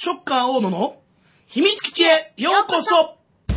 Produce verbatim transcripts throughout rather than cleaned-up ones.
ショッカー大野の秘密基地へようこそ。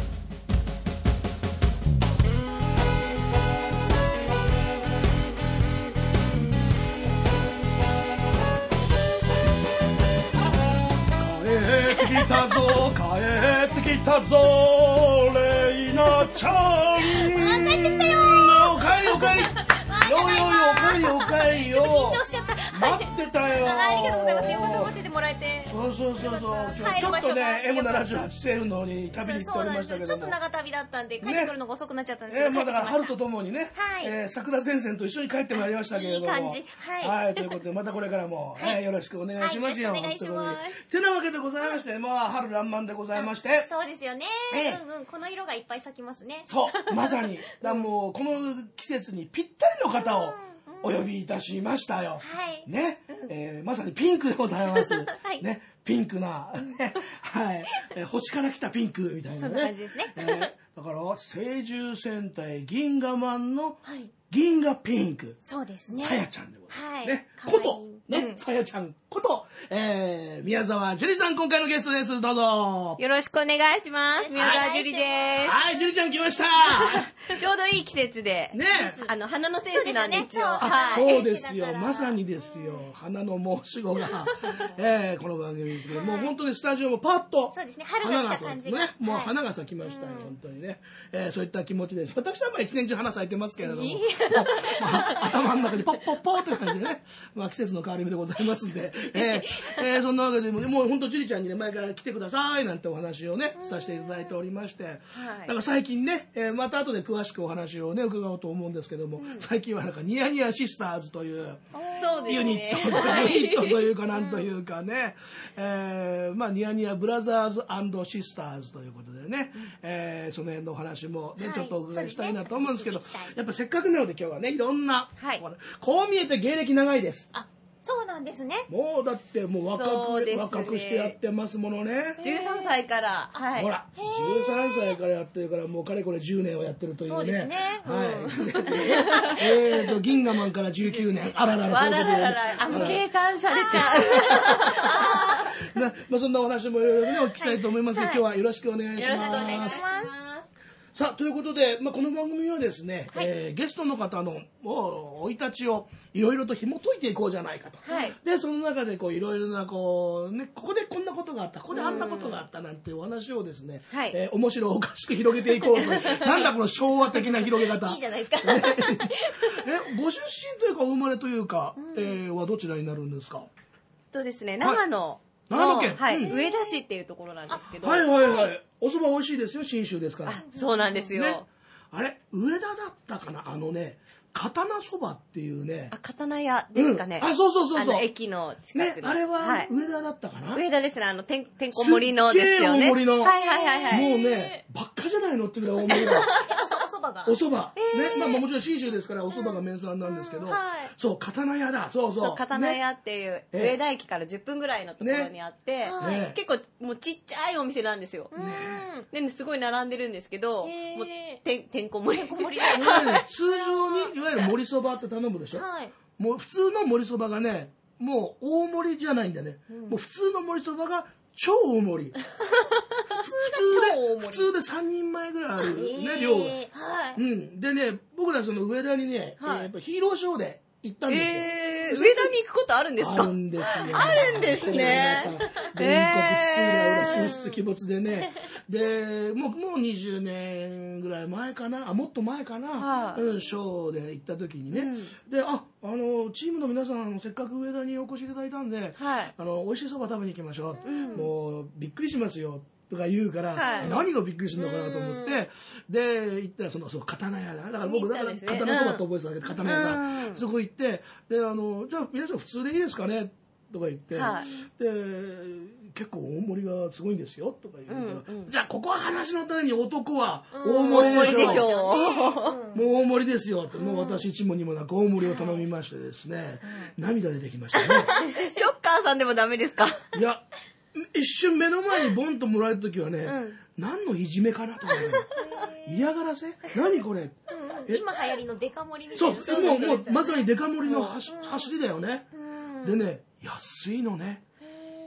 帰ってきたぞ、帰ってきたぞ、レイナちゃん。 あ、帰ってきたよー。おかえりおかえり。よよよ、おかえりおかえりよ。 ちょっと緊張しちゃった。 待ってたよ。 あ、ありがとうございます。よかった、待っててもらえて。 そうそうそうそう。ちょ, ちょっとね エムななじゅうはち 星雲の方に旅に行っておりましたけども、 ちょっと長旅だったんで帰ってくるのが遅くなっちゃったんですけど、 ね、えー、まあだから春とともにね、 はい、 えー、桜前線と一緒に帰ってまいりましたけれども、 いい感じ。はい。 はい、ということでまたこれからも、はい、よろしくお願いしますよ。 はい、お願いします。 てなわけでございまして、まあ春爛漫でございまして、 そうですよね。うんうん、この色がいっぱい咲きますね。 そう、まさに。だもうこの季節にぴったりの方をお呼びいたしましたよ。 はい。 ね、えー、まさにピンクでございます。 はい。 ね、ピンクな、はい、えー、星から来たピンクみたいなね。 そんな感じですね。 えー、だから聖獣戦隊銀河マンの銀河ピンク。 そうですね。 さやちゃんでございます。 はい。 ね、ことね、さやちゃんこと、えー、宮沢樹里さん、今回のゲストです。どうぞ。 よろしくお願いします。宮沢樹里です。 はい、樹里ちゃん来ました。 ちょうどいい季節で。 ね、 あの、花の天使なんですよ。 はい。そうですよ。まさにですよ。花の申し子が、えー、この番組で、もう本当にスタジオもパッと。 そうですね。春が来た感じが。 ね、もう花が咲きましたよ、本当にね。えー、そういった気持ちです。私はまあ一年中花咲いてますけれども、頭の中でポッポッポーって感じでね、まあ季節の変わり目でございますんで、えーえー、そんなわけでもう本当樹里ちゃんにね前から来てくださいなんてお話をねさせていただいておりまして、はい、だから最近ね、えー、また後で詳しくお話をね伺おうと思うんですけども、うん、最近はなんかニヤニヤシスターズというユニット、ユニットというかなんというかね、えー、まあニヤニヤブラザーズ&シスターズということでね、うん、えー、その辺のお話もね、はい、ちょっとお伺いしたいなと思うんですけど、やっぱせっかくなので今日はねいろんな、はい、こう見えて芸歴長いです。 あ、そうなんですね。 もうだってもう若く、ね、若くしてやってますものね。 じゅうさんさいから、 はい、ほらじゅうさんさいからやってるからもうかれこれじゅうねんをやってるというね。 そうですね。 はい。えっと銀河マンからじゅうきゅうねん。あららら、そういうことで、ね。 あ、もう計算されちゃう。な、まあそんなお話もいろいろねお聞きしたいと思いますが、はい、今日はよろしくお願いします。 よろしくお願いします。 さあということで、まあ、この番組はですね、はい、えー、ゲストの方の生い立ちをいろいろと紐解いていこうじゃないかと、はい、でその中でこういろいろなこう、ね、ここでこんなことがあったここであんなことがあったなんていうお話をですね、はい、えー、面白おかしく広げていこうとなんだこの昭和的な広げ方いいじゃないですか、 ね、えご出身というかお生まれというか、うん、えー、はどちらになるんですか？ とですね、長野、はい長野県、 はい、うん、上田市っていうところなんですけど、 はいはいはい、お蕎麦美味しいですよ、信州ですから。 あ、そうなんですよ、ね、 あれ上田だったかな、あのね刀そばっていうね、 あ、刀屋ですかね、 うん、あ、そうそうそうそう、 あの駅の近くの、 ね、あれは上田だったかな、 はい、上田ですね、あのてんてんこ盛りのですよね、 大盛りの、 はいはいはいはい、 もうねばっかじゃないのってぐらい大盛りだお蕎麦がお蕎麦、えー、ね、まあもちろん信州ですからお蕎麦が名産なんですけど、うん、はい、そう刀屋だ、そうそう、 そう刀屋っていう、ね、上田駅からじゅっぷんぐらいのところにあって、ね、結構もうちっちゃいお店なんですよ、ね、ですごい並んでるんですけど、えー、もうてんてんこ盛り、てんこ盛り通常にいわゆる盛りそばって頼むでしょ、はい、もう普通の盛りそばがねもう大盛りじゃないんだね、うん、もう普通の盛りそばが超大盛り普通で普通でさんにんまえぐらいあるね、えー、量が、はい、うん、でね僕らその上田にね、はい、やっぱヒーローショーで行ったんですよ、 えー、上田に行くことあるんですか？ あるんですよ、 あるんですね、 全国津々浦々進出鬼没でね、でもうもうにじゅうねんぐらい前かな、あもっと前かな、はあ、うん、ショーで行った時にね、うん、でああのチームの皆さんせっかく上田にお越しいただいたんで、はい、あの美味しいそば食べに行きましょう、うん、もうびっくりしますよとか言うから、はい、何がびっくりするのかなと思って、で行ったらそのそう刀屋だ、だから僕だから刀そばって覚えてたんだけど、刀屋さん、うん、そこ行ってであのじゃあ皆さん普通でいいですかねとか言って、はい、で結構大盛りがすごいんですよとか言うから、うんうん、じゃあここは話のために男は大盛りでしょ、うん、でしょうもう大盛りですよって、もう私一問にもなく大盛りを頼みましてですね、うん、涙出てきましたねショッカーさんでもダメですか？ いや一瞬目の前にボンともらえた時はね、うん、何のいじめかなとかね嫌がらせ何これ、うん、 今流行りのデカ盛りみたいな、 そうもう、もうまさにデカ盛りの走りだよね、うん、でね安いのね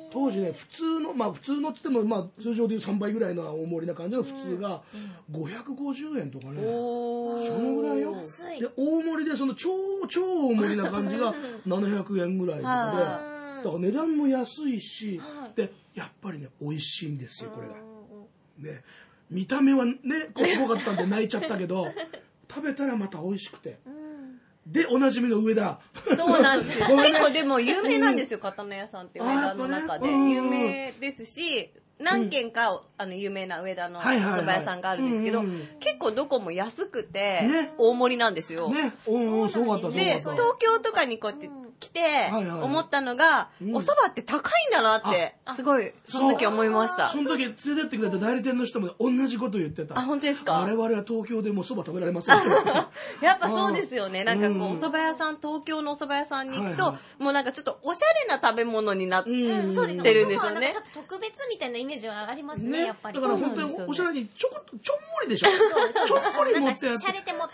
当時ね普通のまあ普通のって言ってもまあ通常でいうさんばいぐらいの大盛りな感じの普通がごひゃくごじゅうえんとかね、そのぐらいよ。で大盛りでその超超大盛りな感じがななひゃくえんぐらいとかで、だから値段も安いし、でやっぱりね美味しいんですよこれが。ね、見た目はねすごかったんで泣いちゃったけど食べたらまた美味しくて。でおなじみの上田。 そうなんですよ。結構でも有名なんですよ、刀屋さんって上田の中で有名ですし、何軒かあの有名な上田のお蕎麦屋さんがあるんですけど、結構どこも安くて大盛りなんですよ。 ね、うん、すごかった。 で東京とかにこうやって来て思ったのが、お蕎麦って高いんだなってすごいその時思いました。 その時連れてってくれた代理店の人も同じこと言ってた。 あ、本当ですか。 我々は東京でも蕎麦食べられません。 やっぱそうですよね。なんかこうお蕎麦屋さん、東京のお蕎麦屋さんに行くともうなんかちょっとおしゃれな食べ物になってるんですよね。 ちょっと特別みたいなイメージはありますね、やっぱり。 だから本当におしゃれにちょこっとちょんもりでしょ。ちょんもり持ってやって、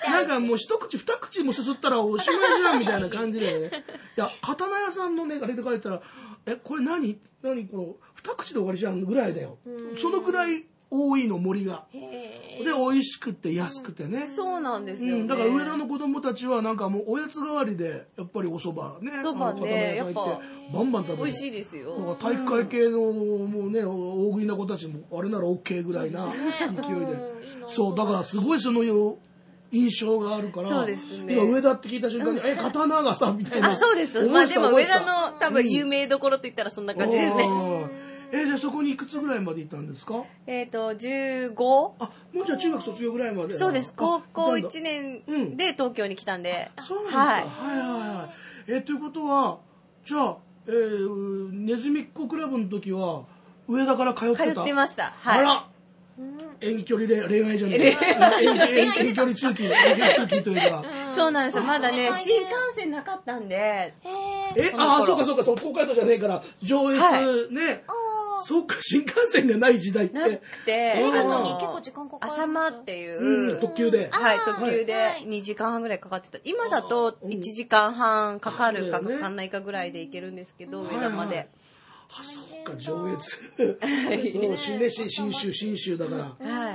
なんかもう一口二口もすすったらおしまいじゃんみたいな感じでね。いや刀屋さんのねあれで書いたら、えこれ何何この二口で終わりじゃんぐらいだよ。そのぐらい多いの盛りが。で美味しくて安くてね。 そうなんですよね。 だから上田の子供たちはなんかもうおやつ代わりでやっぱりお蕎麦ね。 蕎麦ねやっぱバンバン食べる。 美味しいですよ。 だから体育会系のもうね大食いな子たちもあれなら OK ぐらいな勢いで。そうだからすごいその印象があるから。 そうですね。 今上田って聞いた瞬間にえ刀がさみたいな。 あ、そうです。まあでも上田の多分有名どころと言ったらそんな感じですね。 えでそこにいくつぐらいまで行ったんですか？ えっとじゅうご。 あ、もうじゃあ中学卒業ぐらいまで。 そうです。高校いちねんで東京に来たんで。 そうなんですか。はいはいはい。えということはじゃあえネズミっ子クラブの時は上田から通ってた？ 通ってました。はい。 あら。遠距離恋愛じゃない。遠距離通勤、遠距離通勤というか。 そうなんですよ。まだね新幹線なかったんで。 え、ああそうかそうかそう東海道じゃねえから上越ね。そうか新幹線がない時代って。 なくて、 あの結構時間かかる。 朝間っていう特急で。 はい特急でにじかんはんぐらいかかってた。今だといちじかんはんかかるかかかんないかぐらいで行けるんですけど上田まで。 あ、そうか上越。そう新ね新州新州だから。 はい。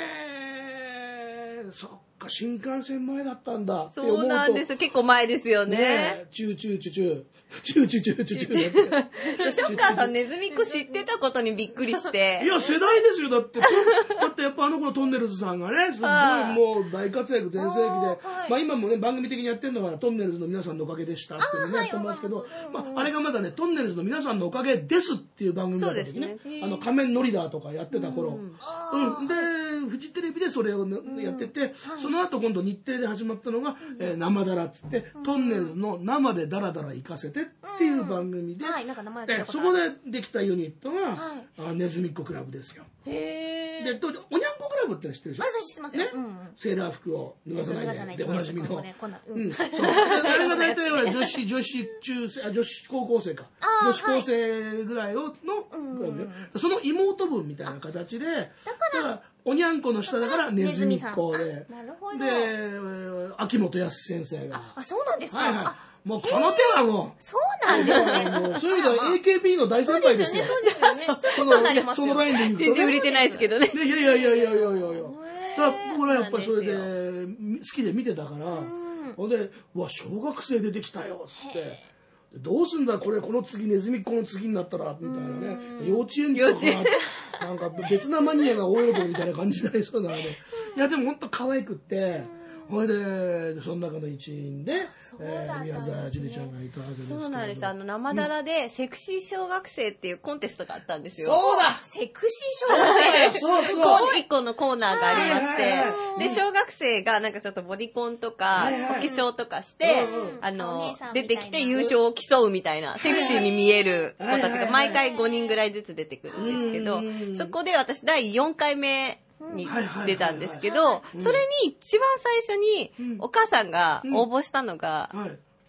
へえ、そっか新幹線前だったんだ。 そうなんです。結構前ですよね。 チューチューチュチュチューチュチュチュチュショッカーさんネズミっ子知ってたことにびっくりして。 いや世代ですよだって。だってやっぱあの頃トンネルズさんがねすごいもう大活躍全盛期で、まあ今もね番組的にやってるのがトンネルズの皆さんのおかげでしたっていうねやってますけど、まああれがまだねトンネルズの皆さんのおかげですっていう番組だった時ね、あの仮面ノリダーとかやってた頃、うんでフジテレビでそれをやってて、その後今度日テレで始まったのが生だらっつってトンネルズの生でダラダラ行かせてっていう番組で、そこでできたユニットがネズミっ子クラブですよ。で当時おにゃんこクラブって知ってるでしょ？ 知ってますよ。 セーラー服を脱がさないででおなじみの。うんそうあれが大体は女子女子中世あ女子高校生か女子高生ぐらいをのクラブで、その妹分みたいな形でだからおにゃんこの下だからネズミっ子で、で秋元康先生があそうなんですか。 もうこの手はもうそうなんですね。 もうそういう意味では エーケービー の大先輩ですよ。 そうですよね。 そのそのラインで言うと全然売れてないですけどね。 いやいやいやいやいやいやいや。だから僕らやっぱりそれで好きで見てたから、ほんでうわ小学生出てきたよっつって。どうすんだこれこの次ネズミっ子の次になったらみたいなね、幼稚園とかなんか別なマニアが大喜びみたいな感じになりそうなので、いやでも本当可愛くって。それでその中の一員で、えー、宮沢樹里ちゃんがいたわけですけど。 そうなんです。あの生だらでセクシー小学生っていうコンテストがあったんですよ。 そうだ。 セクシー小学生。 そうそう。 一個のコーナーがありまして、で小学生がなんかちょっとボディコンとかお化粧とかしてあの出てきて優勝を競うみたいなセクシーに見える子たちが毎回ごにんぐらいずつ出てくるんですけど、そこで私だいよんかいめに出たんですけど、それに一番最初にお母さんが応募したのが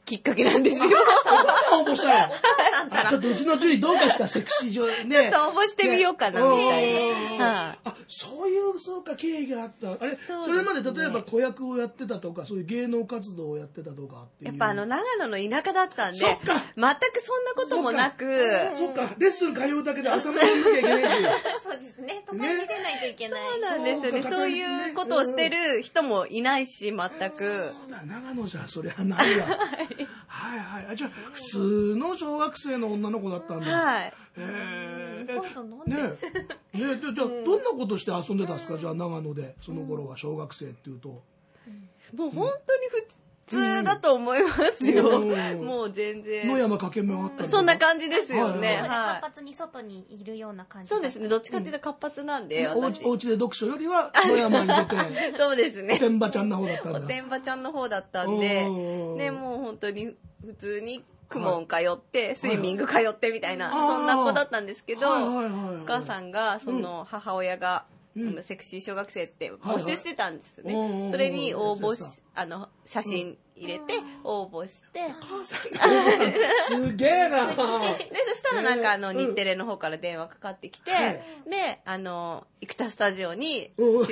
きっかけなんですよ。 お母さん応募したよ。ちょっとうちのジュリどうかしたセクシー上ね。 ちょっと応募してみようかな、みたいな。 あ、そういう、そうか、経緯があった。あれ、それまで例えば子役をやってたとか、そういう芸能活動をやってたとかっていう。 やっぱあの、長野の田舎だったんで、全くそんなこともなく。 そっか、レッスン通うだけで朝もやんなきゃいけないし。 そうですね、都会に出ないといけない。 そうなんですよね。そういうことをしてる人もいないし、全く。 そうだ、長野じゃそりゃないわ。はいはい。あ、じゃあ普通の小学生の女の子だったんだ。 はい。 へえ。 お母さんなんで？ ねえ。ねえ、じゃあどんなことして遊んでたんですか？じゃあ長野でその頃は小学生っていうと。 もう本当に普通だと思いますよ。もう全然。 野山駆け回った。 そんな感じですよね。 活発に外にいるような感じ。 そうですね。どっちかっていうと活発なんで。 お家で読書よりは野山に出て。 そうですね。 おてんばちゃんの方だったんだ。 おてんばちゃんの方だったんで、ね、もう本当に普通に公文通って、スイミング通ってみたいな、そんな子だったんですけど、お母さんが、その母親が、セクシー小学生って募集してたんですね。それに応募し、あの、写真入れて応募して。 母さんすげえな。 で、そしたらなんかあの、日テレの方から電話かかってきて、で、あの、生田スタジオに、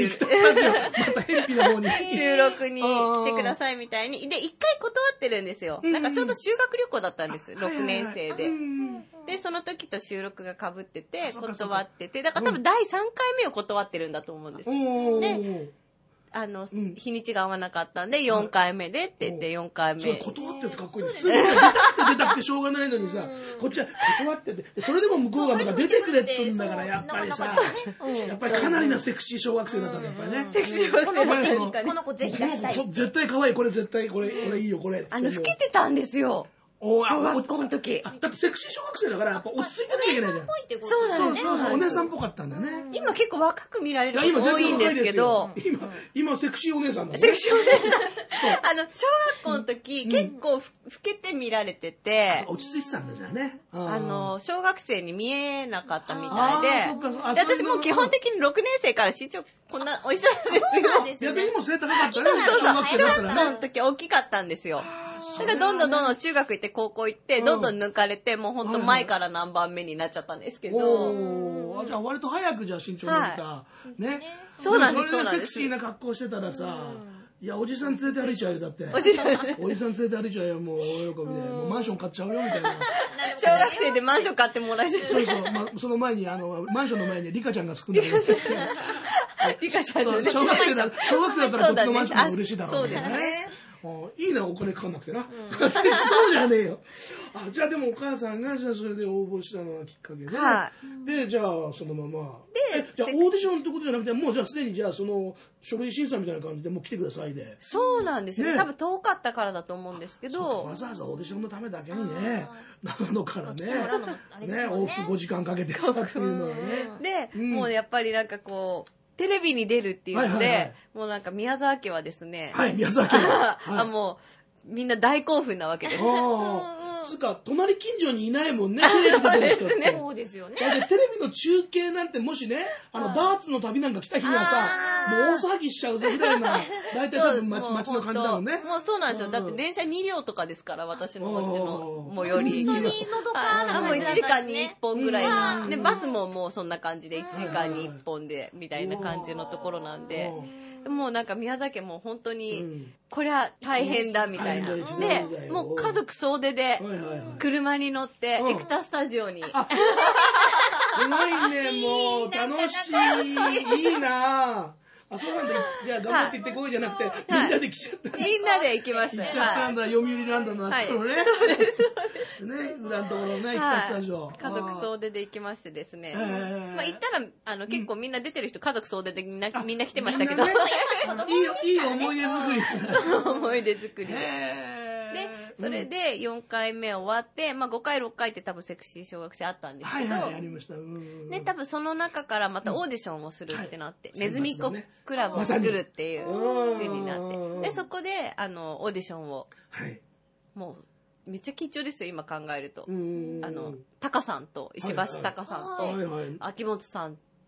収録に来てくださいみたいに。で、一回断ってるんですよ。なんかちょうど修学旅行だったんです。ろくねん生で。で、その時と収録が被ってて、断ってて、だから多分だいさんかいめを断ってるんだと思うんです。で、あの、日にちが合わなかったんで、よんかいめでって言ってよんかいめ。 断ってってかっこいい。すぐ出たくて出たくてしょうがないのにさ、こっちは断ってて、それでも向こうがまた出てくれって言うんだから、やっぱりさ、やっぱりかなりなセクシー小学生だったんだ、やっぱりね。 セクシー小学生。この子ぜひ出したい。 絶対可愛い、これ絶対、これ、これいいよ、これ。 あの、老けてたんですよ。小学校の時。 だってセクシー小学生だから、やっぱ落ち着いてなきゃいけないじゃん。 そうだね。 そうそう、お姉さんっぽかったんだね。 今結構若く見られること多いんですけど。 今、今セクシーお姉さんだね。 セクシーお姉さん。あの、小学校の時、結構老けて見られてて。 落ち着いてたんだじゃあね。 あの、小学生に見えなかったみたいで。で、私も基本的にろくねん生から身長こんなお一緒なんですよ。 逆にも背高かったね。 そうそう。小学校の時大きかったんですよ。だからどんどんどんどん中学行って高校行って、どんどん抜かれて、もうほんと前から何番目になっちゃったんですけど。 おー、じゃあ割と早くじゃあ身長伸びた。ね。 そうなんです、そうなんです。それでセクシーな格好してたらさ、いや、おじさん連れて歩いちゃうよ、だって。おじさんおじさん連れて歩いちゃうよ、もう大喜びで。もうマンション買っちゃうよ、みたいな。 小学生でマンション買ってもらえる。 そうそう、ま、その前に、あの、マンションの前にリカちゃんがつくんだけど。 リカちゃんのね。小学生だ、小学生だったらそっちのマンションが嬉しいだろうね。そうですね。 いいな、お金かかんなくてな。そうじゃねえよ。あ、じゃあでもお母さんが、じゃあそれで応募したのがきっかけで。はい。で、じゃあそのまま。で、じゃあオーディションってことじゃなくて、もうじゃあすでにじゃあその書類審査みたいな感じでもう来てくださいで。 そうなんですよ。多分遠かったからだと思うんですけど。 わざわざオーディションのためだけにね、長野からね、ね、往復ごじかんかけて来たっていうのはね。で、もうやっぱりなんかこう、テレビに出るっていうので、もうなんか宮沢家はですね、 はい、宮沢家は、 あ、もうみんな大興奮なわけです。 つうか、隣近所にいないもんね、テレビ出てる人って。 そうですよね。 だってテレビの中継なんてもしね、あの、ダーツの旅なんか来た日にはさ、もう大騒ぎしちゃうぞみたいな、大体多分街の感じだもんね。 もうそうなんですよ。だって電車にりょうとかですから、私の街の、もうより。 本当にのどかなもういちじかんにいっぽんぐらいの。で、バスももうそんな感じでいちじかんにいっぽんで、みたいな感じのところなんで。もうなんか宮崎も本当に、これは大変だみたいな。で、もう家族総出で、車に乗って、エクタスタジオに。すごいね、もう、楽しい、いいなぁ。あ、そうなんだ。じゃあ頑張って行ってこいじゃなくて、みんなで来ちゃった。 みんなで行きました。 行っちゃったんだ、読売ランドのあそこのね。 そうです。 ね、裏のところね、エクタスタジオ。 家族総出で行きましてですね。まあ行ったら、あの、結構みんな出てる人、家族総出でみんな、みんな来てましたけど。いい、いい思い出作り。 思い出作り。で、それでよんかいめ終わって、まあごかいろっかいって多分セクシー小学生あったんですけど、 はいはい、ありました。 ね、多分その中からまたオーディションをするってなって、ネズミ子クラブを作るっていう風になって、で、そこで、あの、オーディションを、もう、めっちゃ緊張ですよ、今考えると。あの、タカさんと、石橋タカさんと、秋元さん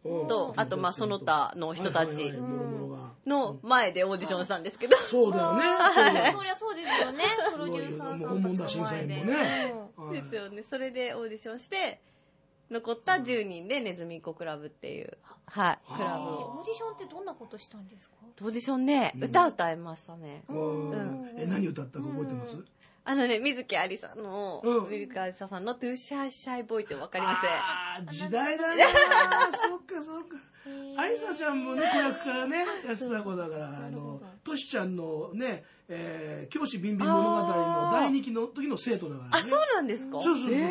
と、あとまあその他の人たちの前でオーディションしたんですけど、 そうだよね。 そりゃそうですよね。プロデューサーさんたちの前で。 本物だ審査員もね。 ですよね。それでオーディションして残ったじゅうにんでネズミっ子クラブっていうはいクラブを。 オーディションってどんなことしたんですか？ オーディションね、歌歌いましたね。 え、何歌ったか覚えてます？ あのね、水木有りさんの、水木有りさんのトゥーシャイシャイボーイってわかります？ ああ、時代だね。そっかそっか。有沙ちゃんもね、子役からね、やってた子だから、あの、トシちゃんのね、えー、教師ビンビン物語の第二期の時の生徒だからね。 あ、そうなんですか？ そうそうそう。うん、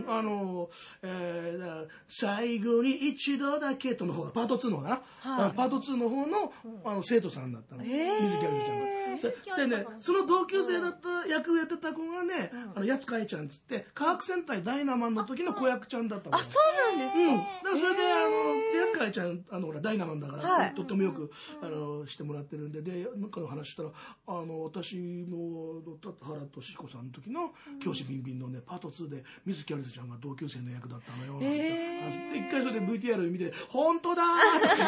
あの、えー、だから最後に一度だけとの方が、パートツーの方かな。はい、パートツーの方の、あの生徒さんだったの。水木有りちゃんが。でね、その同級生だった役をやってた子がね、あの、やつかえちゃんっつって、科学戦隊ダイナマンの時の子役ちゃんだったの。 あ、そうなんですか？うん。だからそれで、あの、やつかえちゃん、あの、ほら、ダイナマンだから、とってもよく、あの、してもらってるんで、で、なんかの話したら、あの、私も、田原俊彦さんの時の教師ビンビンのね、パートツーで、水木有りちゃんが同級生の役だったのよ。一回それで ブイティーアール 見て、本当だーって言って。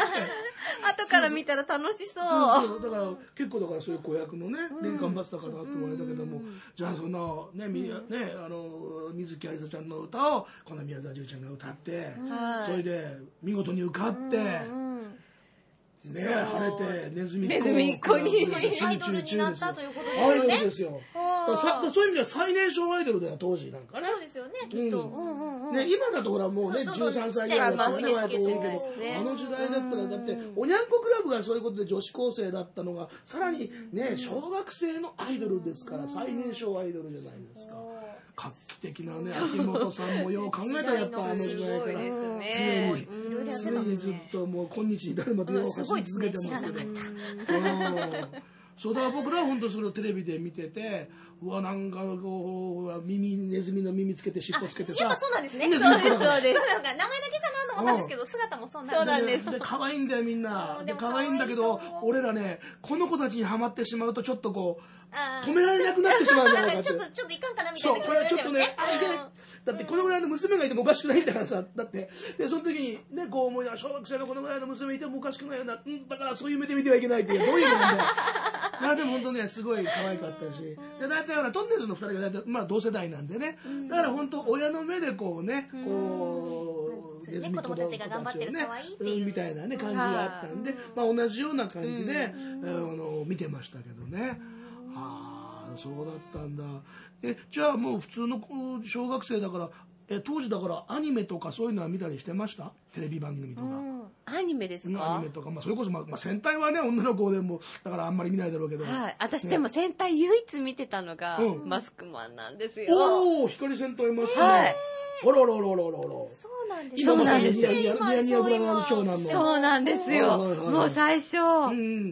後から見たら楽しそう。 そうそう。だから、結構だからそういう子役のね、年間バスターかなって言われたけども、じゃあそんな、ね、み、ね、あの、水木有りちゃんの歌を、この宮沢純ちゃんが歌って、それで、見事に受かって、ね、晴れてネズミっ子にアイドルになったということですよね。 アイドルですよ。そういう意味では最年少アイドルだよ当時なんかね。 そうですよねきっと。 ね、今だとほらもうねじゅうさんさいぐらいだったら多いけど、あの時代だったらだっておにゃんこクラブがそういうことで女子高生だったのがさらにね小学生のアイドルですから最年少アイドルじゃないですか。画期的なね秋元さんもよう考えたらやっぱあの時代から常に常にずっともう今日に至るまでよう走り続けてますけど。そうだから僕らは本当にそれをテレビで見てて、うわなんかこう耳ネズミの耳つけて尻尾つけてさ、 やっぱそうなんですね。 そうですそうです。なんか名前だけかなと思ったんですけど姿もそうなんです。 で可愛いんだよみんな。で可愛いんだけど俺らねこの子たちにハマってしまうとちょっとこう止められなくなってしまうんじゃないかって。 ちょっとちょっといかんかなみたいな。 そうこれはちょっとねだってこのぐらいの娘がいてもおかしくないんだからさだってでその時にねこう思いながら小学生のこのぐらいの娘いてもおかしくないよなだからそういう目で見てはいけないっていうどういうことだよ。まあでも本当ねすごい可愛かったしで大体ほらトンネルズのふたりが大体まあ同世代なんでねだから本当親の目でこうねこうネズミ子供たちが頑張ってる可愛いっていうみたいなね感じがあったんでまあ同じような感じであの見てましたけどね。ああそうだったんだ。えじゃあもう普通の小学生だからえ当時だからアニメとかそういうのは見たりしてましたテレビ番組とか、うん、 アニメですかアニメとか、まあ、それこそ、まあまあ、戦隊はね女の子でもだからあんまり見ないだろうけど、 はい、私、ね、でも戦隊唯一見てたのが、うん、マスクマンなんですよ。 おお光戦隊マスクマン、はい、あららららららそうなんですそうなんですよニヤニヤブラザーズ長男のそうなんですよもう最初、うん、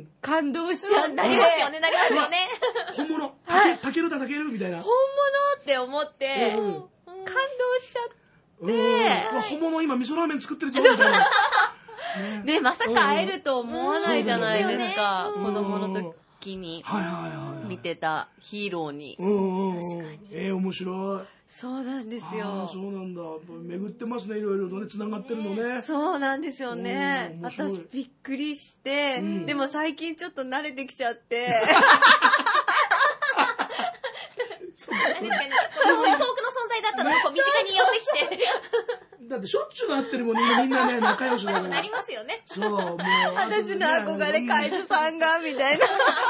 感動しちゃってなりますよねなりますよね本物たけるだたけるみたいな本物って思って、うん、感動しちゃって本物今味噌ラーメン作ってるぞみたいなね, ねまさか会えると思わないじゃないですか、うん、子供の時に見てたヒーローに、 うんうんうん、確かにえー、面白いそうなんですよ。 そうなんだ。巡ってますね、いろいろとね、繋がってるのね。 そうなんですよね。私びっくりして、うん、でも最近ちょっと慣れてきちゃって。 そうですかね。遠くの存在だったのにこう身近に寄ってきて。 だってしょっちゅう会ってるもんね、みんなね、仲良しだから。 なりますよね。 そう、もう。 私の憧れカエルさんが、みたいな。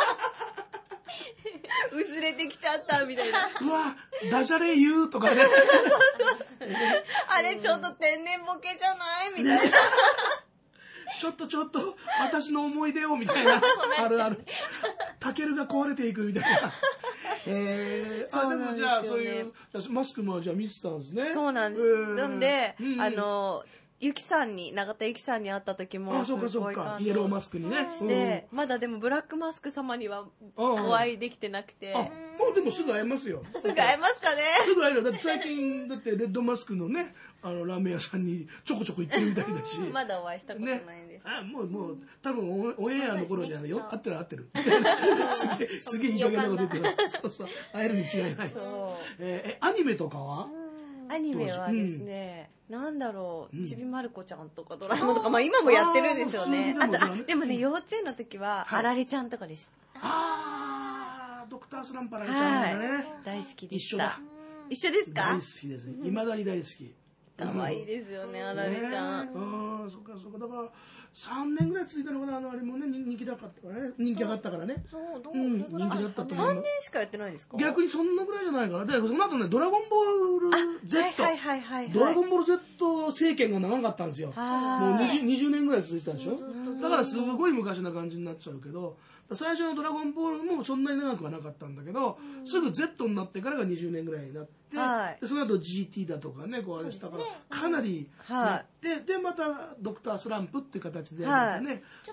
薄れてきちゃったみたいな。 うわ、ダジャレ言うとかね。 あれちょっと天然ボケじゃないみたいな。 ちょっとちょっと私の思い出をみたいな。あるある。タケルが壊れていくみたいな。えー、あでもじゃあそういうマスクもじゃあ見てたんですね。 そうなんです。なんで、うん、あの。ゆきさんに永田ゆきさんに会った時もすごい感動イエローマスクにねして、うん、まだでもブラックマスク様にはお会いできてなくて、 あもうでもすぐ会えますよ。 すぐ会えますかね。 すぐ会える。だって最近だってレッドマスクのねあのラーメン屋さんにちょこちょこ行ってるみたいだしまだお会いしたことないんです、ね、 あもうもう多分オンエアの頃にはねよ合ってる合ってるすげえすげえいい加減なこと言ってます。そうそう会えるに違いないです。えー、アニメとかはアニメはですね、 なんだろう、ちびまる子ちゃんとかドラえもんとか、まあ今もやってるんですよね。あと、あ、でもね、幼稚園の時は、あられちゃんとかでした。 あー、ドクタースランプあられちゃんだね。 大好きでした。 一緒だ。 一緒ですか？ 大好きです。いまだに大好き。 可愛いですよね、あられちゃん。 うん、そっかそっか。だからさんねんぐらい続いたのかな、あのあれもね、人気だったからね、人気上がったからね。 そう、どう、 人気だったと思う。 さんねんしかやってないんですか？ 逆にそんなぐらいじゃないかな。で、その後ね、ドラゴンボール Z、 はいはいはいはい。 ドラゴンボール Z 政権が長かったんですよ。もうにじゅう、にじゅうねんぐらい続いてたでしょ。だからすごい昔な感じになっちゃうけど、最初のドラゴンボールもそんなに長くはなかったんだけど、すぐ Z になってからがにじゅうねんぐらいになって、はい、でその後 ジーティー だとかね、こうあれしたから、かなりなって、はい、でまたドクタースランプっていう形で、ね、はい、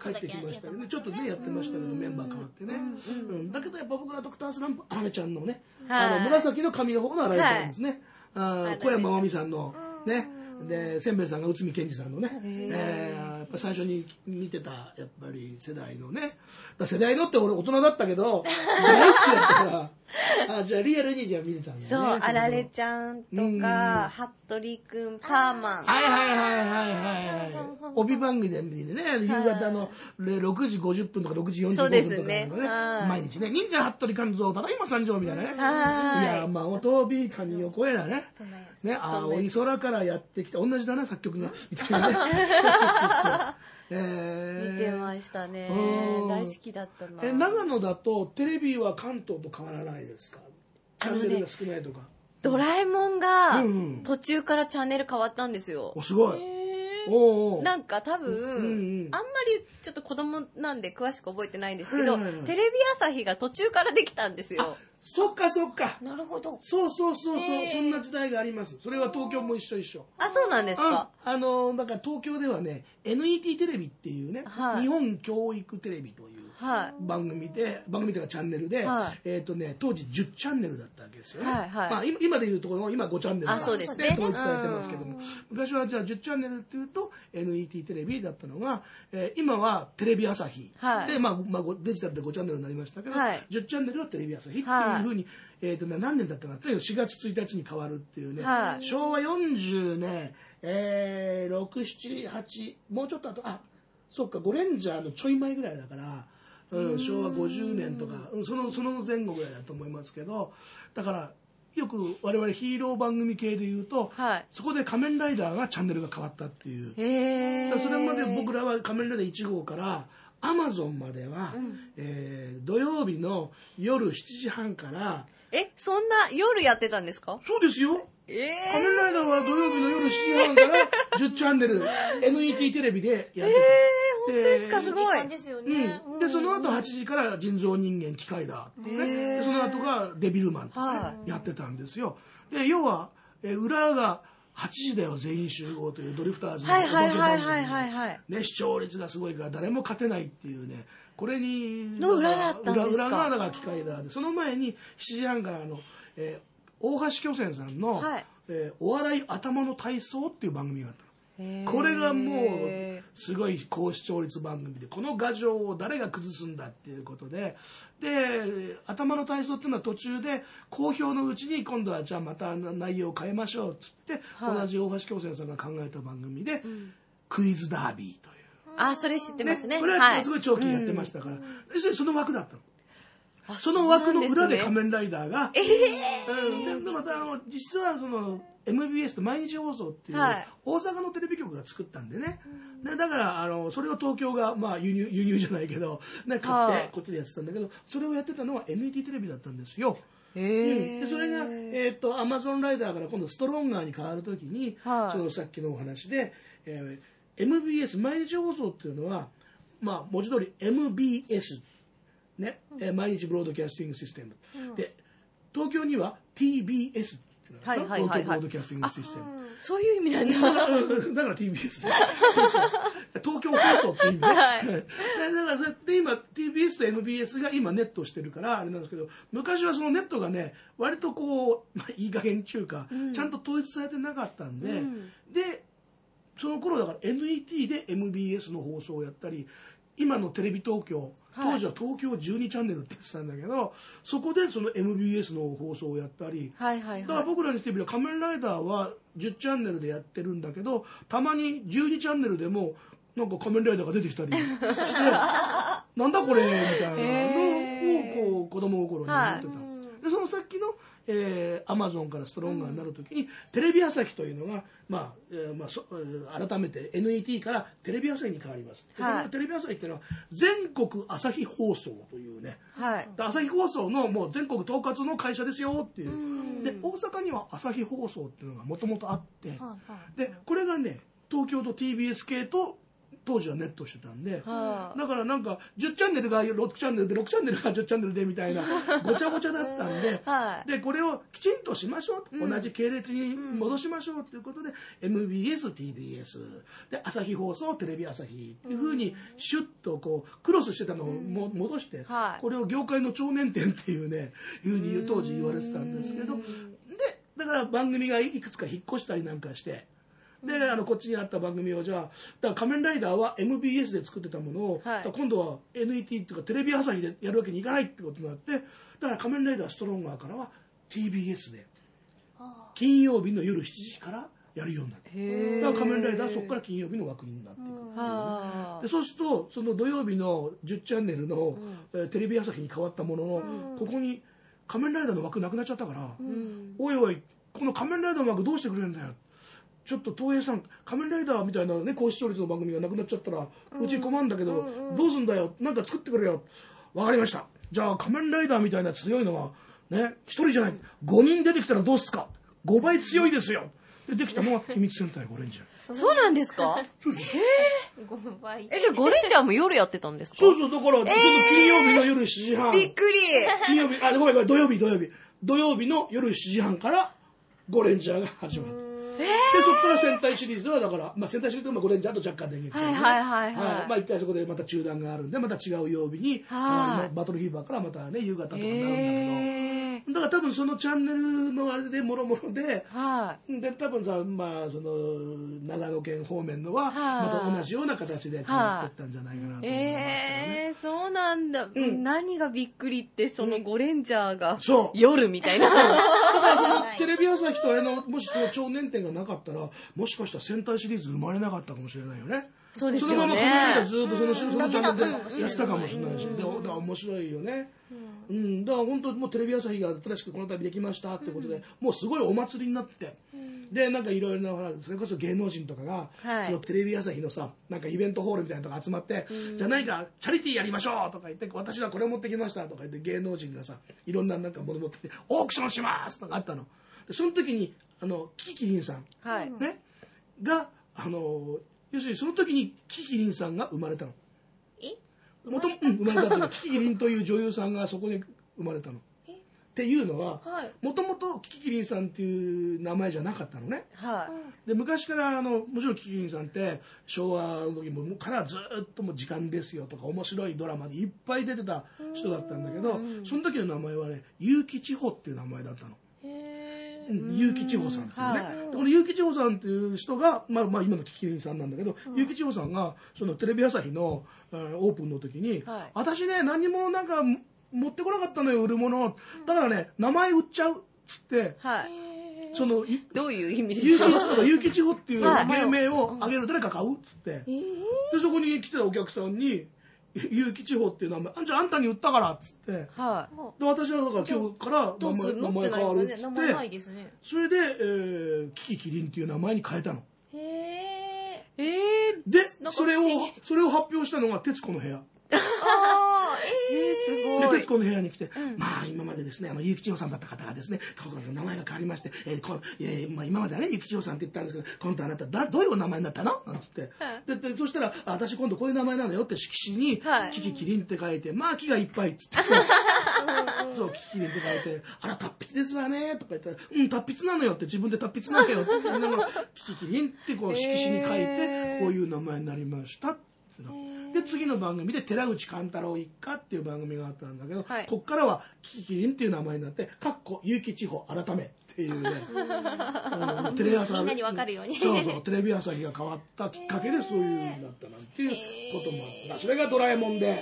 帰ってきましたけどね、ちょっとねやってましたけど、メンバー変わってね、うんうん、だけどやっぱ僕らドクタースランプ、あられちゃんのね、はい、あの紫の髪の方のあられちゃんですね、はい、あ小山真美さんのね、でせんべいさんが内海賢二さんのね、えー、やっぱ最初に見てたやっぱり世代のね、だ世代のって俺大人だったけど大好きだったからあじゃあリアルにじゃあ見てたんだよね。 そう、あられちゃんとか服部くん、パーマン、 はいはいはいはいはいはい、帯番組で見てね、夕方のろくじごじゅっぷんとかろくじよんじゅっぷんとかのね、毎日ね、忍者服部勘蔵ただいま参上みたいなね、いやまあ音び谷を越えだね、ね、青い空からやってきた、同じだな作曲がみたいなね。そうそうそうそう。 えー、見てましたね。大好きだったな。 え、長野だとテレビは関東と変わらないですか？チャンネルが少ないとか。 ドラえもんが途中からチャンネル変わったんですよ。 お、すごい。おお。 なんか多分、うんうん、あんまりちょっと子供なんで詳しく覚えてないんですけど、はいはいはい、テレビ朝日が途中からできたんですよ。 そっかそっか。 なるほど。 そうそうそうそう、そんな時代があります。それは東京も一緒一緒。 あ、そうなんですか。 あ, あのだから東京ではね エヌイーティー テレビっていうね、はい、日本教育テレビという番組で、はい、番組というかチャンネルで、はい、えっ、ー、とね当時じゅっチャンネルだったわけですよね。はいはい、まあ今今でいうところ今ごチャンネルが、ね、統一されてますけども、昔はじゃあじゅっチャンネルっていうと エヌイーティー テレビだったのが、えー、今はテレビ朝日、はい、でまあまあデジタルでごチャンネルになりましたけど、はい、じゅっチャンネルはテレビ朝日っていうふうに、はい、えーとね、何年だったかなというとしがつついたちに変わるっていうね、はい、しょうわよんじゅうね、えー、ろく、なな、はちもうちょっとあとあそっかゴレンジャーのちょい前ぐらいだから、うん、しょうわごじゅうねんとか、うん、そのその前後ぐらいだと思いますけど、だからよく我々ヒーロー番組系でいうと、はい、そこで仮面ライダーがチャンネルが変わったっていう。へー。それまで僕らは仮面ライダーいち号からアマゾンまでは、うん、えー、土曜日の夜しちじはんからえ、そんな夜やってたんですか？ そうですよ。えー、仮面ライダーは土曜日の夜しちじはんからじゅっチャンネルエヌイーティー テレビでやってた。えー、 本当ですか？すごい。 ですよね。 うん、でその後はちじから人造人間機械だってね、えー、その後がデビルマンとか、ね、はい、やってたんですよ。で要は、えー、裏がはちじだよ全員集合というドリフターズのお化け番組ね、視聴率がすごいから誰も勝てないっていうね、これにの裏だったんですか？ 裏がだから機械だで、その前にしちじはんからの、えー、大橋巨泉さんの、はい、えー、お笑い頭の体操っていう番組があったの。これがもうすごい高視聴率番組で、この牙城を誰が崩すんだっていうことで、で頭の体操っていうのは途中で好評のうちに今度はじゃあまた内容を変えましょうっつって、はい、同じ大橋巨泉さんが考えた番組で、うん、クイズダービーという、 あ、それ知ってますね。 これはすごい長期やってましたから、はい、うん、その枠だったの。その枠の裏で仮面ライダーが、えー、うん、でまたあの実はその エムビーエス と毎日放送っていう大阪のテレビ局が作ったんでね、でだからあのそれを東京が、まあ、輸入輸入じゃないけど、ね、買ってこっちでやってたんだけど、それをやってたのは エヌイーティー テレビだったんですよ。へー、うん、でそれが、えー、と Amazon ライダーから今度ストロンガーに変わるときに、そのさっきのお話で、えー、エムビーエス 毎日放送っていうのは、まあ、文字通り エムビーエスね、うん、毎日ブロードキャスティングシステム、うん、で東京には ティービーエスっていうのが、はいはいはいはい、東京ブロードキャスティングシステム、 そういう意味なんだ。 だから ティービーエス ね。そうそう、東京放送って意味ね、はい、だからそれで今 ティービーエス と エヌビーエス が今ネットしてるからあれなんですけど、昔はそのネットがね割とこう、まあ、いい加減中か、うん、ちゃんと統一されてなかったんで、うん、でその頃だから エヌイーティー で エムビーエス の放送をやったり、今のテレビ東京、当時は東京じゅうにチャンネルって言ってたんだけど、そこでその エムビーエス の放送をやったり、はいはいはい、だから僕らにしてみれば仮面ライダーはじゅうチャンネルでやってるんだけど、たまにじゅうにチャンネルでもなんか仮面ライダーが出てきたりしてなんだこれみたいなのをこう子供心に思ってた、はい、でそのさっきのえー、アマゾンからストロンガーになるときに、うん、テレビ朝日というのが、まあえーまあ、そ改めて エヌイーティー からテレビ朝日に変わります、はい、テレビ朝日っていうのは全国朝日放送というね、はい、朝日放送のもう全国統括の会社ですよっていう、うん、で大阪には朝日放送っていうのがもともとあって、はい、でこれがね東京と ティービーエス 系と当時はネットしてたんで、はあ、だからなんかじゅうチャンネルがろくチャンネルでろくチャンネルがじゅうチャンネルでみたいなごちゃごちゃだったんで、はい、でこれをきちんとしましょう、うん、同じ系列に戻しましょうということで、うん、エムビーエス、ティービーエス で朝日放送、テレビ朝日っていう風にシュッとこうクロスしてたのをも戻して、うんはい、これを業界の超年点っていうねいう風に当時言われてたんですけど、でだから番組がいくつか引っ越したりなんかして。であのこっちにあった番組をじゃあだから仮面ライダーは エムビーエス で作ってたものを、はい、今度は エヌイーティー っていうかテレビ朝日でやるわけにいかないってことになって、だから仮面ライダーストロンガーからは ティービーエス で金曜日の夜しちじからやるようになって、だから仮面ライダーはそこから金曜日の枠になっていくっていうね。でそうするとその土曜日のじゅうチャンネルの、うん、テレビ朝日に変わったものの、うん、ここに仮面ライダーの枠なくなっちゃったから、うん、おいおいこの仮面ライダーの枠どうしてくれるんだよ、ちょっと東映さん仮面ライダーみたいなね高視聴率の番組がなくなっちゃったら、うん、うち困るんだけど、うんうん、どうすんだよ、なんか作ってくれよ。わかりました、じゃあ仮面ライダーみたいな強いのはねひとりじゃないごにん出てきたらどうすか、ごばい強いですよ。でできたのは秘密戦隊ゴレンジャー。 そうなんですか。 そうそう。 えー、ごばい。えじゃあゴレンジャーも夜やってたんですか。 そうそう、だから、えー、金曜日の夜しちじはん。 びっくり。 金曜日あごめんごめん土曜日土曜日土曜日の夜しちじはんからゴレンジャーが始まる。でそこから戦隊シリーズはだから、まあ、戦隊シリーズはゴレンジャーと若干電撃、ね、はいはいはいはい、はい、まあ一回そこでまた中断があるんでまた違う曜日に、はい、バトルフィーバーからまたね夕方とかになるんだけど、だから多分そのチャンネルのあれでもろもろで、はい、で多分さまあその長野県方面のはまた同じような形で変わっていったんじゃないかなと思いますけどね。 えー、そうなんだ、うん、何がびっくりってそのゴレンジャーが夜みたいな、だからそのテレビ朝日とあれのもしその超年点がなかったらもしかしたら戦隊シリーズ生まれなかったかもしれないよね。 そうですよね。 そのまま仮面ライダーずっとそのそのチャンネルでやってたかもしれないし、でだから面白いよね。うん、だから本当もうテレビ朝日が新しくこの度できましたってことで、うん、もうすごいお祭りになって、うん、でなんかいろいろなそれこそ芸能人とかが、はい、そのテレビ朝日のさなんかイベントホールみたいなとこ集まって、うん、じゃあ何かチャリティーやりましょうとか言って私はこれ持ってきましたとか言って芸能人がさいろんななんかもの持ってきてオークションしますとかあったの。でその時にあのキキキリンさん、はい、ねがあの要するにその時にキキキリンさんが生まれたの。 えもともと生まれたってキキキリンという女優さんがそこに生まれたの。っていうのはもともとキキキリンさんっていう名前じゃなかったのね。はい、で昔からあのもちろんキキキリンさんって昭和の時もからずっともう時間ですよとか面白いドラマでいっぱい出てた人だったんだけど、その時の名前はね結城千穂っていう名前だったの。うん、結城千穂さんっていうね、はい、この結城千穂さんっていう人が、まあ、まあ今のキキリンさんなんだけど、うん、結城千穂さんがそのテレビ朝日のオープンの時に、はい、私ね何もなんか持ってこなかったのよ売るものだからね名前売っちゃうっつって、はい、そのどういう意味ですか。 結城千穂っていう芸名をあげる誰か買うっつって、はい、でそこに来てたお客さんに結城千穂っていう名前あんちゃんあんたに売ったからっつって、はい、で私はだから今日から名前、名前変わるっつって、名前ないですね、それで、えー、キキキリンっていう名前に変えたの。へー、えー、でそれをそれを発表したのが徹子の部屋。あー、えー、すごい。で徹子の部屋に来て、うん、まあ今までですねあの結城千穂さんだった方がですね名前が変わりまして、えーこのえーまあ、今まではね結城千穂さんって言ったんですけど今度あなただどういう名前になったのなんつって、ででそしたら私今度こういう名前なのよって色紙に、はい、キキキリンって書いてまあ木がいっぱいっつってそうキキキリンって書いてあら達筆ですわねとか言ったらうん達筆なのよって自分で達筆なのよって言いながらキキキリンってこう色紙に書いてこういう名前になりましたって。で次の番組で寺内貫太郎一家っていう番組があったんだけど、はい、こっからはキキキリンっていう名前になってかっこ結城千穂改めっていうねうん、テレ朝みんなに分かるようにそうそうテレビ朝日が変わったきっかけでそういう風になったなんていうこともあった。それがドラえもんで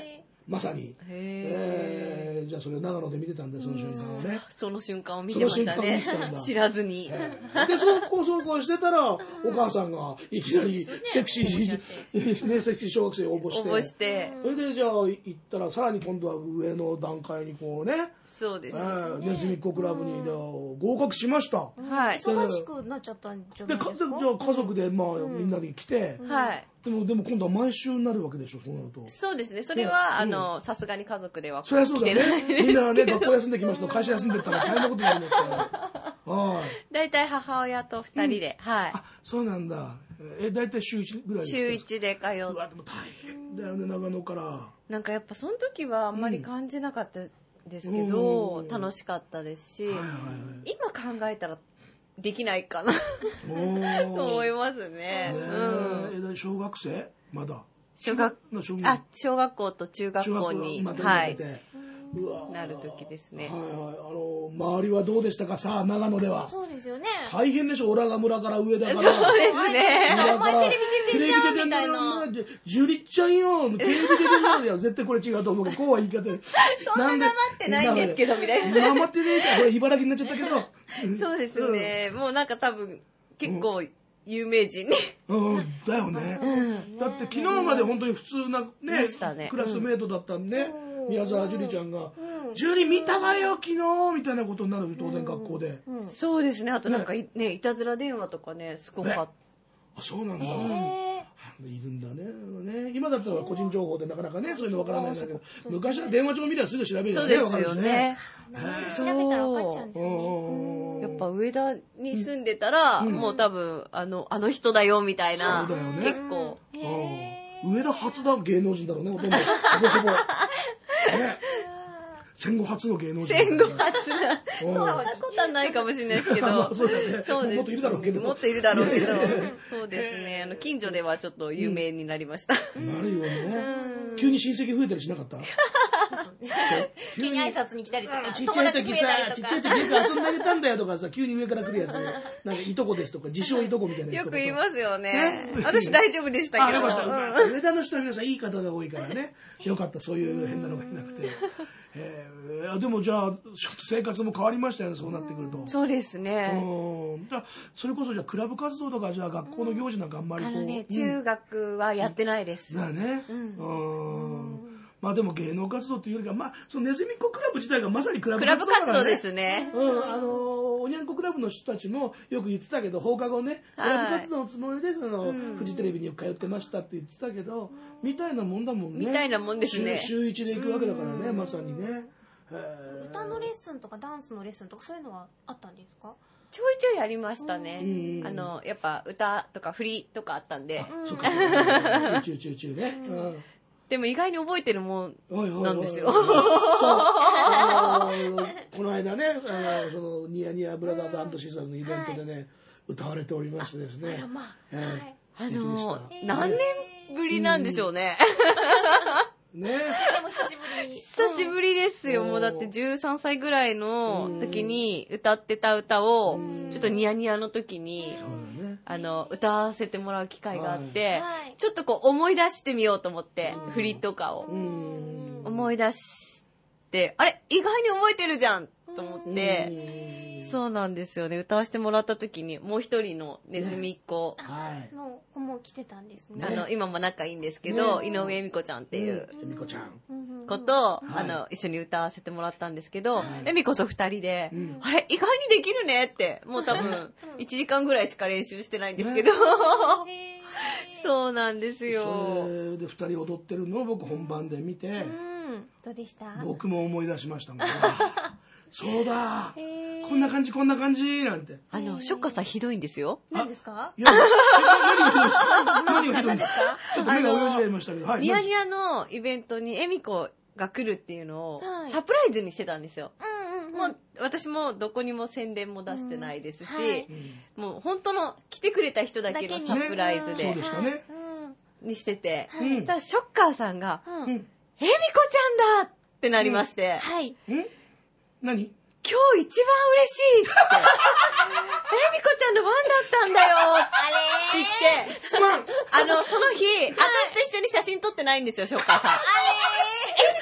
まさに。えー、じゃあそれを長野で見てたんで、その瞬間をね。 その瞬間を見てましたね。知らずに。 で、そうこうそうこうしてたら、お母さんがいきなりセクシー、ね、セクシー小学生応募して。 応募して。 それでじゃあ行ったら、さらに今度は上の段階にこうね、 そうですね。 ネズミっ子クラブに合格しました。 はい。忙しくなっちゃったんじゃないですか。で、 じゃあ家族でまあみんなで来て、 はい。 でもでも今度は毎週になるわけでしょ、そうなると。 そうですね。それはあのさすがに家族ではそりゃそうだね。みんなね学校休んできますと会社休んでったら大変なことになりますから。はい。 だいたい母親と二人で、はい。 あ、そうなんだ。え、だいたい週一ぐらいで。 週一で通って。うわ、でも大変だよね、長野から。 なんかやっぱその時はあんまり感じなかったですけど、楽しかったですし、今考えたらできないかなと思いますね。 うん、小学生まだ小学あ小学校と中学校に、はい、なる時ですね。 はいはい、あの周りはどうでしたかさあ長野では。 そうですよね。 大変でしょ、オラが村から上だから。 そうですね。 お前テレビ出てんじゃんみたいな。 ジュリちゃんよ、テレビ出てんじゃんよ。絶対これ違うと思うけど、こうは言い方で。 そんな頑張ってないんですけどみたいな。 頑張ってねえから、これ茨城になっちゃったけど。 そうですね。もうなんか多分結構有名人に。 うん、だよね。だって昨日まで本当に普通なね、クラスメートだったんで、宮沢樹里ちゃんが。ジュリ見たわよ昨日みたいなことになる、当然学校で。 そうですね。あとなんかね、いたずら電話とかね、すごかった。 あ、そうなんだ。いるんだね。今だったら個人情報でなかなかね、そういうのわからないんだけど、昔は電話帳見ればすぐ調べるからね、わかるしね。 調べたらわかっちゃうんですね。 やっぱ上田に住んでたら、もう多分あのあの人だよみたいな、結構。 上田初だ芸能人だろうね、ほとんど。戦後初の芸能人。 戦後初だ。そんなことはないかもしれないですけど。 そうだね。そうです。もっといるだろうけど。 もっといるだろうけど。そうですね。あの近所ではちょっと有名になりました。 なるよね。急に親戚増えたりしなかった？ 急に挨拶に来たりとか。 ちっちゃい時さ、ちっちゃい時よく遊んであげたんだよとかさ、急に上から来るやつ。なんかいとこですとか、自称いとこみたいなやつ。 よく言いますよね。私大丈夫でしたけど。 上田の人は皆さんいい方が多いからね。よかった、そういう変なのがいなくて。えー、でもじゃあちょっと生活も変わりましたよね、そうなってくると。 そうですね。 うん。じゃあそれこそじゃあクラブ活動とかじゃあ学校の行事なんかあんまりこう。あのね、 中学はやってないです。 だね。うん。まあでも芸能活動っていうよりか、まあそのネズミっ子クラブ自体がまさにクラブ活動だからね。 クラブ活動ですね。 うん、あのおにゃんこクラブの人たちもよく言ってたけど、放課後ね、クラブ活動のつもりでその、フジテレビによく通ってましたって言ってたけど、みたいなもんだもんね。 みたいなもんですね。 週一で行くわけだからね、まさにね。 歌のレッスンとかダンスのレッスンとかそういうのはあったんですか？ ちょいちょいありましたね。あのやっぱ歌とか振りとかあったんで。 そうか。チューチューチューね。 でも意外に覚えてるもんなんですよ。 そう。この間ね、あのそのニヤニヤブラザーズ&シスターズのイベントでね、歌われておりましてですね。 あの何年ぶりなんでしょうね。 ね。 でも久しぶり。 久しぶりですよ。もうだってじゅうさんさいぐらいの時に歌ってた歌をちょっとニヤニヤの時にあの歌わせてもらう機会があって、ちょっとこう思い出してみようと思って振りとかを思い出してあれ意外に覚えてるじゃんと思って。そうなんですよね。歌わせてもらった時にもう一人のネズミっ子の子も来てたんですね。 あの今も仲いいんですけど、井上恵美子ちゃんっていう子とあの一緒に歌わせてもらったんですけど、恵美子と二人であれ意外にできるねってもう多分いちじかんぐらいしか練習してないんですけど、そうなんですよ。 それで二人踊ってるのを僕本番で見て、 どうでした？ 僕も思い出しましたもん。そうだ、こんな感じこんな感じなんて。 あのショッカーさんひどいんですよ。 何ですか？ いや、何がひどいんですか？何がひどいんですか？ちょっと目が泳いじゃいましたけど。 ニヤニヤのイベントに恵美子が来るっていうのをサプライズにしてたんですよ。もう私もどこにも宣伝も出してないですし、もう本当の来てくれた人だけのサプライズでにしてて、そしたらショッカーさんが恵美子ちゃんだってなりまして。はい。 何？ 今日一番嬉しいって。えみこちゃんのファンだったんだよって言って。 すまん。 あの、その日、私と一緒に写真撮ってないんですよ、ショッカーさん。あれーえみこ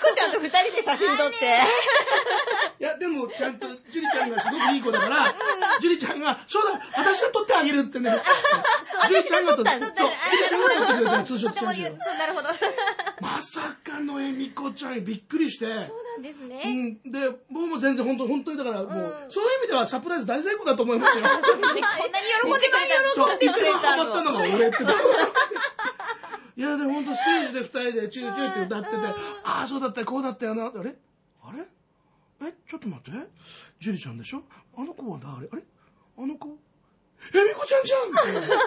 ちゃんと二人で写真撮って。 いや、でもちゃんと、ジュリちゃんがすごくいい子だから、ジュリちゃんが、そうだ、私が撮ってあげるってね。 ジュリちゃんが撮ったんだ。そう、ジュリちゃんが撮ってくれたツーショット写真。そう、なるほど。 まさかの恵美子ちゃんびっくりして。そうなんですね。 うん。で、僕も全然本当、本当にだからもう、そういう意味ではサプライズ大成功だと思いますよ。こんなに喜んでくれたの。 一番ハマったのが俺って。いや、で、本当ステージで二人でチューチューって歌ってて、ああ、そうだったよ、こうだったよな。あれあれえ、ちょっと待って。ジュリちゃんでしょあの子は誰あれあの子恵美子ちゃんじゃんみたいな。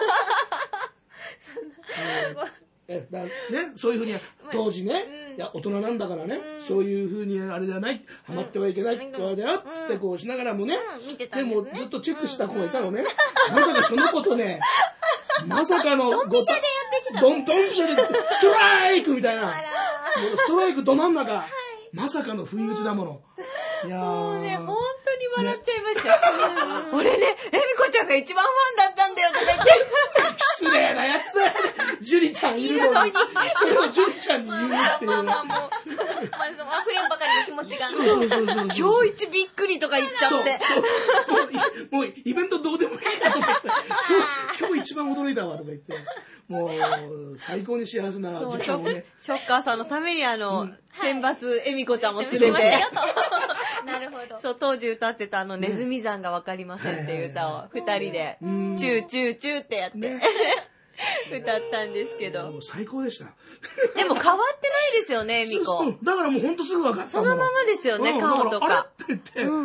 えだね、そういうふうに当時ね、うん、いや大人なんだからね、うん、そういうふうにあれではないハマってはいけないって言われたよっつってこうしながらもね、 うん、見てたんですね、 でもずっとチェックした子がいたのね、うん、まさかその子とねまさかのドンピシャでやってきたドンドンピシャでストライクみたいなストライクど真ん中、はい、まさかの不意打ちだもの、 いやもうね本当に笑っちゃいました、ね、俺ね恵美子ちゃんが一番ファンだったんだよとか言って失礼なやつだよね。ジュリちゃんいるのに、それをジュリちゃんに言うっていう。まあまあもう、まあ、 溢れんばかりの気持ちが。 そうそうそうそう。 今日一びっくりとか言っちゃって。 もう、もうイベントどうでもいいなと思って。今日一番驚いたわとか言って。もう、最高に幸せな時間をね。 ショッカーさんのためにあの、うん、選抜恵美子ちゃんも連れて。 なるほど。 そう、当時歌ってたあの、ネズミ山がわかりませんっていう歌を二人で、チューチューチューってやって、ね、歌ったんですけど。 もう最高でした。 でも変わってないですよね、恵美子。 だからもうほんとすぐ分かった。 そのままですよね、顔とか。 あれって言って、うん、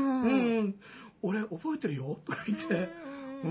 俺覚えてるよとか言って、うん、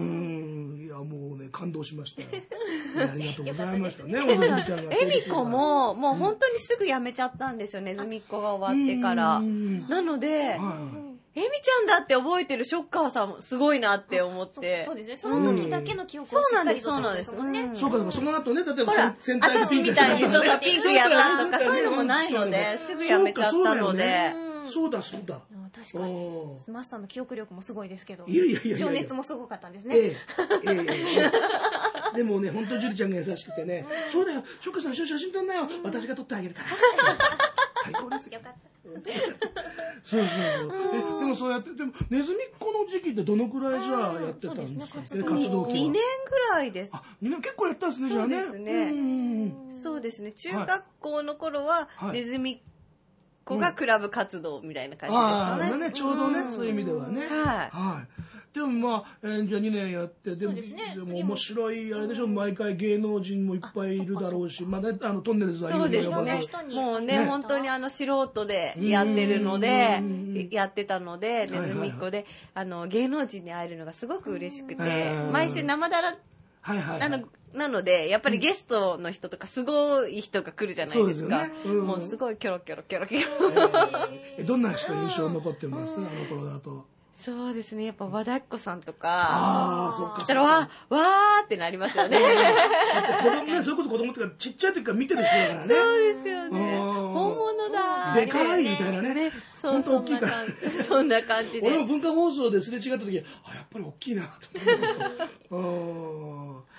いやもうね感動しましたよ。ありがとうございましたね。 恵美子ももう本当にすぐ辞めちゃったんですよ、ネズミっ子が終わってから。なので。恵美ちゃんだって覚えてるショッカーさんもすごいなって思って。 そうですね。その時だけの記憶をしっかりとそうなんです。そうなんです。 そうか、その後ね、例えば戦隊私みたいに人がピンクやったとかそういうのもないので、すぐやめちゃったので。 そうだそうだ。 確かに。マスターの記憶力もすごいですけど、 いやいやいや情熱もすごかったんですね。 ええ。でもね、本当ジュリちゃんが優しくてね、そうだよ、ショッカーさん一緒に写真撮んなよ、私が撮ってあげるから。最高ですよ。よかった。そうそうそう。え、でもそうやって、でもネズミっ子の時期ってどのくらいじゃあやってたんですか。活動期は。 にねんぐらいです。 あ、にねん結構やったんですね、じゃあね。 そうですね。そうですね。中学校の頃はネズミっ子がクラブ活動みたいな感じですかね。 ああ、ちょうどね、そういう意味ではね。 はい。 はい。でもまあ、えー、じゃあにねんやってでも、でも面白いあれでしょ、毎回芸能人もいっぱいいるだろうし、まあね、あのトンネルズはそうですね。もうね、本当にあの素人でやってるので、やってたので、ネズミっ子で、あの芸能人に会えるのがすごく嬉しくて、毎週生だらはいはい、 なのなのでやっぱりゲストの人とかすごい人が来るじゃないですか。うすね、うん、もうすごいキョロキョロキョロキョロ。えー、どんな人印象残ってます？あの頃だと。 そうですね、やっぱ和田っ子さんとか、 ああ、そっか。 来たらわー、わーってなりますよね。 子供ね、そういうこと子供ってかちっちゃい時から見てる人だからね。 そうですよね。本物だ。 でかいみたいなね。本当大きいから。 そんな感じで。 俺も文化放送ですれ違った時、あ、やっぱり大きいなと思って。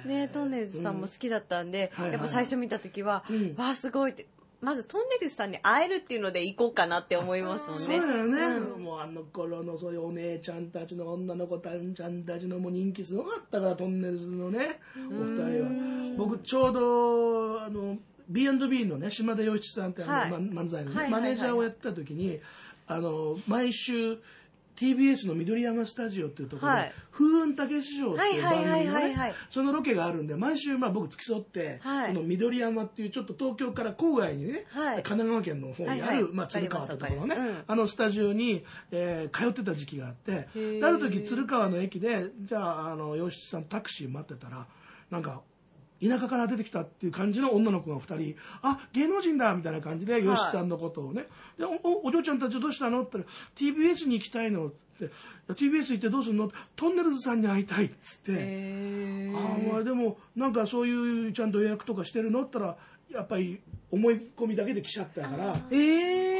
ね、トンネルズさんも好きだったんで、やっぱ最初見た時は、わーすごいって。まずトンネルズさんに会えるっていうので行こうかなって思いますもんね。 そうだよね、うん、もうあの頃のそういうお姉ちゃんたちの女の子たちゃんたちのもう人気すごかったから、トンネルズのねお二人は。僕ちょうどあの ビーアンドビー のね島田洋七さんってあの、はい、漫才の、ね、マネージャーをやった時に、あの毎週ティービーエス の緑山スタジオっていうところで、はい、風雲竹市場っていう番組のね、そのロケがあるんで、毎週まあ僕付き添って、はい、この緑山っていうちょっと東京から郊外にね、はい、神奈川県の方にある、はいはい、まあ、鶴川ってところね、うん、あのスタジオに、えー、通ってた時期があって、ある時鶴川の駅で、じゃあ、あの、洋七さんタクシー待ってたら、なんか、田舎から出てきたっていう感じの女の子がふたり、あ、芸能人だみたいな感じで、吉さんのことをね、で お, お嬢ちゃんたちどうしたのって言ったら ティービーエス に行きたいのって、ティービーエス 行ってどうするの？トンネルズさんに会いたいっつって、あ、まあでもなんかそういうちゃんと予約とかしてるのって言ったら、やっぱり思い込みだけで来ちゃったから、 えー、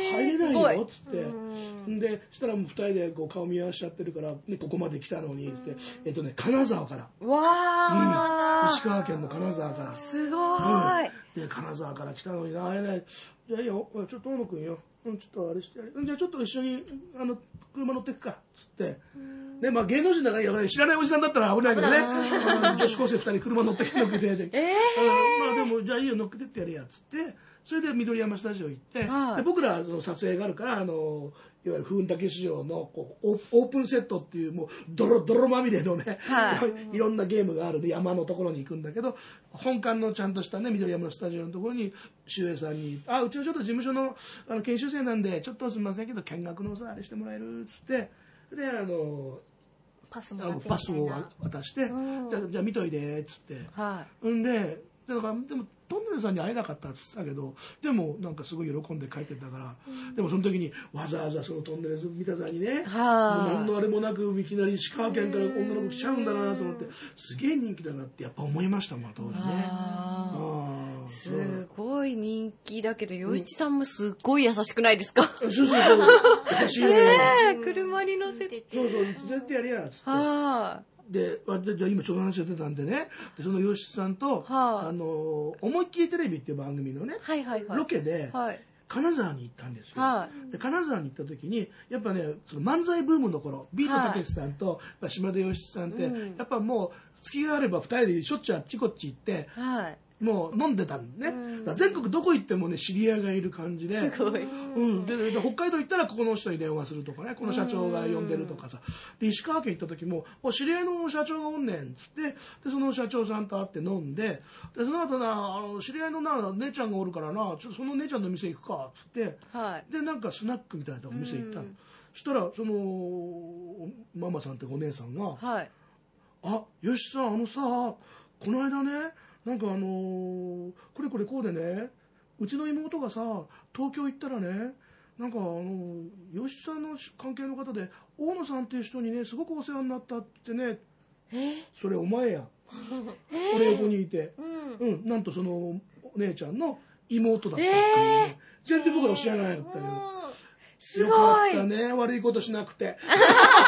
入れないよっつってでしたらもうふたりでこう顔見合わしちゃってるから、ね、ここまで来たのにってえっとね金沢からわー、 うん、石川県の金沢からすごい、 うん、で金沢から来たのに会えないじゃあいいよちょっと大野くんよ、うん、ちょっとあれしてやるじゃあちょっと一緒にあの車乗ってくかっつってで、まあ、芸能人だから、知らないおじさんだったら危ないけどね女子高生ふたり車乗って乗っけて、えーうん、まあでもじゃあいいよ乗っけてってやれやっつってそれで緑山スタジオ行って、はい、で僕らその撮影があるからあのいわゆる風雲竹市場のこうオープンセットっていうもう泥泥まみれのね、はい、いろんなゲームがあるで山のところに行くんだけど本館のちゃんとしたね緑山のスタジオのところに周平さんに「あうちのちょっと事務所のあの研修生なんでちょっとすみませんけど見学のさあれしてもらえる」っつってであのパスもらってパスを渡して、うん、じゃあじゃあ見といでっつって、はい、んでだからでもトンネルさんに会えなかったって言ってたけどでもなんかすごい喜んで帰ってたから、うん、でもその時にわざわざそのトンネル三田さんにね、はあ、もう何のあれもなくいきなり石川県から女の子来ちゃうんだなと思ってすげえ人気だなってやっぱ思いましたもん当時ね。 あすごい人気だけど洋一さんもすっごい優しくないですか？ そうそうそう優しいよね。 ね車に乗せてそうそう絶対やりやっつって。はあでじゃあ今ちょうど話が出たんでねでその吉さんと、はあ、あの思いっきりテレビっていう番組のね、はいはいはい、ロケで、はい、金沢に行ったんですよ、はい、で金沢に行った時にやっぱねその漫才ブームの頃ビートたけしさんと、はい、島田義さんって、うん、やっぱもう月があればふたりでしょっちゅうあっちこっち行って、はいもう飲んでたんね、うん、だ全国どこ行ってもね知り合いがいる感じですごい、 うん、で, で北海道行ったらここの人に電話するとかねこの社長が呼んでるとかさで石川県行った時も知り合いの社長がおんねんっつってでその社長さんと会って飲んででその後なあの知り合いのな姉ちゃんがおるからなちょその姉ちゃんの店行くかっつって、はい、でなんかスナックみたいなお店行ったのそしたらそのママさんってお姉さんが「はい、あよしさんあのさこの間ねなんかあのー、これこれこうでねうちの妹がさ東京行ったらねなんかあの吉さんの関係の方で大野さんっていう人にねすごくお世話になったってねえそれお前や俺横にいて、うん、うん、なんとそのお姉ちゃんの妹だったっていう、ね、全然僕ら知らないんだったけどすごいよかったね悪いことしなくてえー、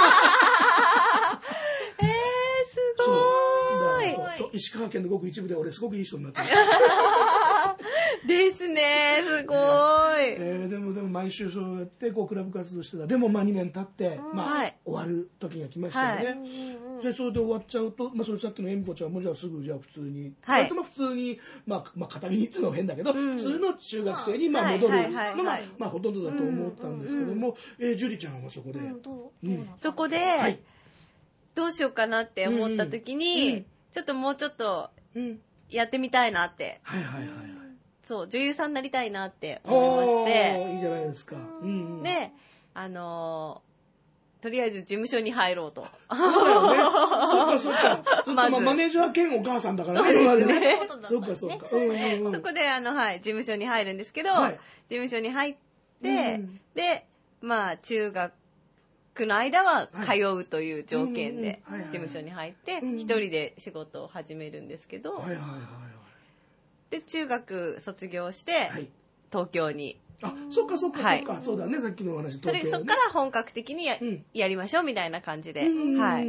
すごいそう石川県のごく一部で俺すごくいい人になってるですねすごい、 えー、でもでも毎週そうやってこうクラブ活動してたでもまあにねん経って、まあはい、終わる時が来ましたよね、はい、でそれで終わっちゃうと、まあ、それさっきの恵美子ちゃんもじゃあすぐじゃあ普通に、はい、まあ普通にまあ、まあ、片身っていうのは変だけど、うん、普通の中学生にまあ戻るのがまあほとんどだと思ったんですけども、うんうん、えー、樹里ちゃんはそこで、うんうん、そこで、はい、どうしようかなって思った時に、うんうん、ちょっともうちょっとやってみたいなって、 はいはいはいはいそう女優さんになりたいなって思いましていいじゃないですか、 うん、であのー、とりあえず事務所に入ろうとそうだよねそうかそうかちょっと、まあ、マネージャー兼お母さんだからねそうですねそうかそうか、うんうんうん、 そこであの、はい、事務所に入るんですけど、はい、事務所に入って、うん、でまあ中学の間は通うという条件で事務所に入って一人で仕事を始めるんですけど、はいはいはいはいで中学卒業して、はい、東京にあそっかそっかそっか、はい、そうだねさっきの話東京、ね、 それそっから本格的に や,、うん、やりましょうみたいな感じではい。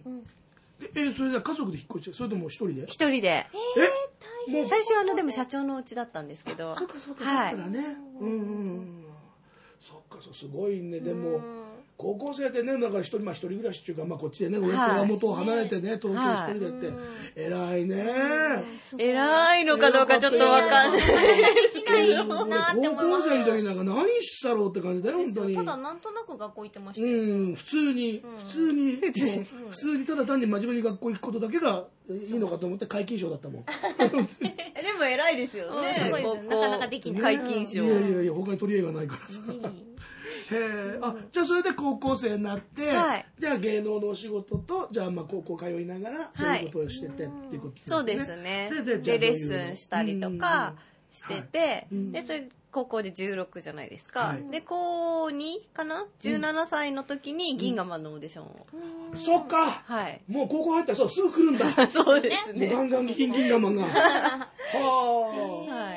えそれじゃ家族で引っ越してそれとも一人で一人でえー、大変最初はあのでも社長の家だったんですけどそっかそっか、はい、だからねうんうんそっかそうすごいねでも高校生でねなんか一人まあ一人暮らしっていうかまあこっちでね親と元を離れてね東京一人でって偉いね偉いのかどうかちょっとわかんないできないなって思います高校生の時なんか何したろうって感じだよ本当にただなんとなく学校行ってましたようん普通に普通に普通にただ単に真面目に学校行くことだけがいいのかと思って皆勤賞だったもんでも偉いですよねすごいですなかなかできない皆勤賞いやいやいや他に取り柄がないからさへえ、あ、じゃあそれで高校生になって、はい、じゃあ芸能のお仕事とじゃあまあ高校通いながらそういうことをしててっていうことですね。 そうですね。で、でレッスンしたりとかしてて、でそれ高校でじゅうろくじゃないですか。はい、で高にかなじゅうななさいの時に銀河マンのオーディションを。 うん、そっか。はい。もう高校入ったらそうすぐ来るんだ。 そうですね。 もうガンガン銀河マンが。はあ。はい。じゃあこ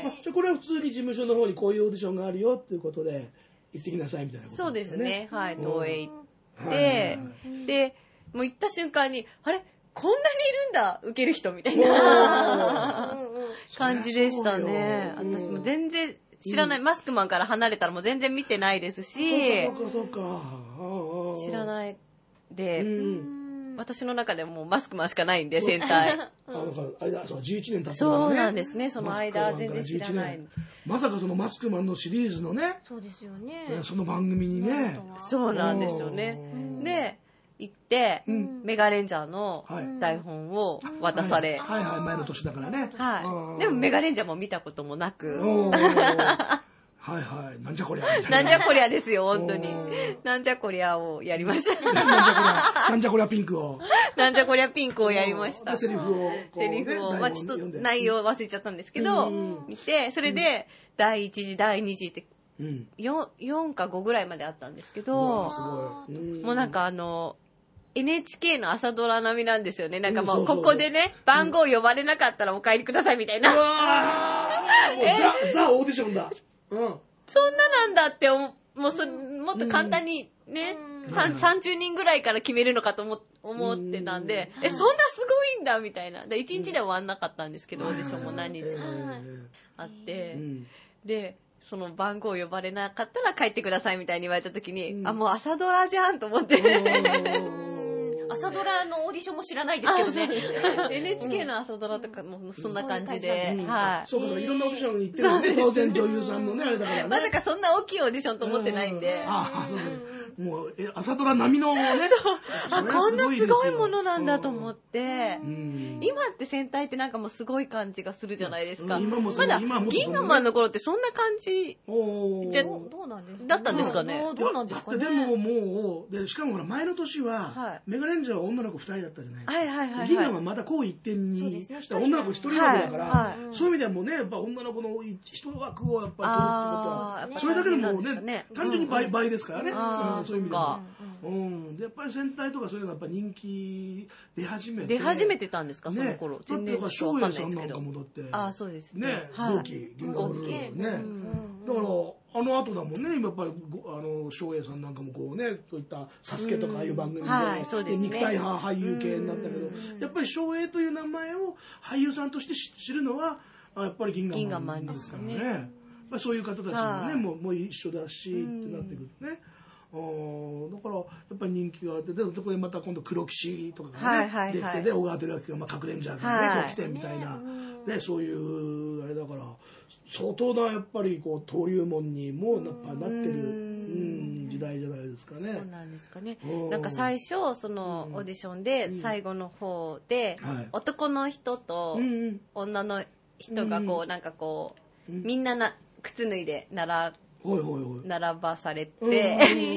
これは普通に事務所の方にこういうオーディションがあるよっていうことで行ってきなさいみたいなことそうですね。はい、東映行って、 はいはいはい、 で、もう行った瞬間に、あれこんなにいるんだ受ける人みたいな感じでしたね。私も全然知らない、うん、マスクマンから離れたらもう全然見てないですし、 そうかそうか知らないで、うん、私の中でもうマスクマンしかないんで戦隊あの間そうじゅういちねん経ったからね。そうなんですね。その間全然知らない。 まさかそのマスクマンのシリーズのね、 そうですよね。 その番組にね、 そうなんですよね。で行って、うん、メガレンジャーの台本を渡され、 はい、はいはい前の年だからね。 はい。でもメガレンジャーも見たこともなく。 はいはい。なんじゃこりゃみたいな。 なんじゃこりゃですよ、本当に。なんじゃこりゃをやりました。 なんじゃこりゃ、なんじゃこりゃピンクを。 なんじゃこりゃピンクをやりました。 セリフを。 セリフを、まあちょっと内容忘れちゃったんですけど、見て、それで、だいいち次、だいに次って、よん、よんかごぐらいまであったんですけど、もうなんかあの、エヌエイチケー の朝ドラ並みなんですよね。なんかもう、ここでね、番号呼ばれなかったらお帰りくださいみたいな。 うわーザ、ザオーディションだ。うん。 そんななんだって思もうそもっと簡単にね、うん、さんじゅうにんぐらいから決めるのかと思思ってたんで、え、そんなすごいんだみたいな。でいちにちで終わんなかったんですけど、オーディションも何日もあって、で、その番号呼ばれなかったら帰ってくださいみたいに言われた時に、うん、あ、もう朝ドラじゃんと思って。 朝ドラのオーディションも知らないですけどね。 エヌエイチケー の朝ドラとかもそんな感じで。はい。 そうか、いろんなオーディションに行ってるね。当然女優さんのね、あれだからね。 まさかそんな大きいオーディションと思ってないんで。 ああ、そうそう。もう、え、朝ドラ並みのね。 あ、こんなすごいものなんだと思って。今って戦隊ってなんかもうすごい感じがするじゃないですか。まだ、銀河マンの頃ってそんな感じじゃ、だったんですかね。 どうなんですかね。 でももう、で、しかもほら、前の年は、メガレンジャーは女の子ふたりだったじゃないですか。 はいはいはい。 銀河はまたこう一点に、女の子一人枠だから、そういう意味ではもうね、やっぱ女の子の一枠をやっぱり取るってことは、それだけでもね、単純に倍倍ですからね。そういう意味では。うん。で、やっぱり戦隊とかそういうのがやっぱ人気出始めて。 出始めてたんですか、その頃。 全然わかんないですけど。 ああ、そうですね。同期、銀河ブルーね。だから、あの後だもんね、今やっぱり、あの、翔英さんなんかもこうね、そういったサスケとかああいう番組で、肉体派俳優系になったけど、やっぱり翔英という名前を俳優さんとして知るのは、やっぱり銀河マンですからね。やっぱりそういう方たちもね、もう一緒だし、ってなってくるとね。だからやっぱり人気があって、でそこでまた今度黒騎士とかがねできて、で小川照明がまあ隠れんじゃんねこう来てみたいな、でそういうあれだから相当なやっぱりこう登竜門にもやっぱなってるうん時代じゃないですかね。 そうなんですかね。なんか最初そのオーディションで最後の方で男の人と女の人がこうなんかこうみんなな靴脱いで並ほいほいほい並ばされて、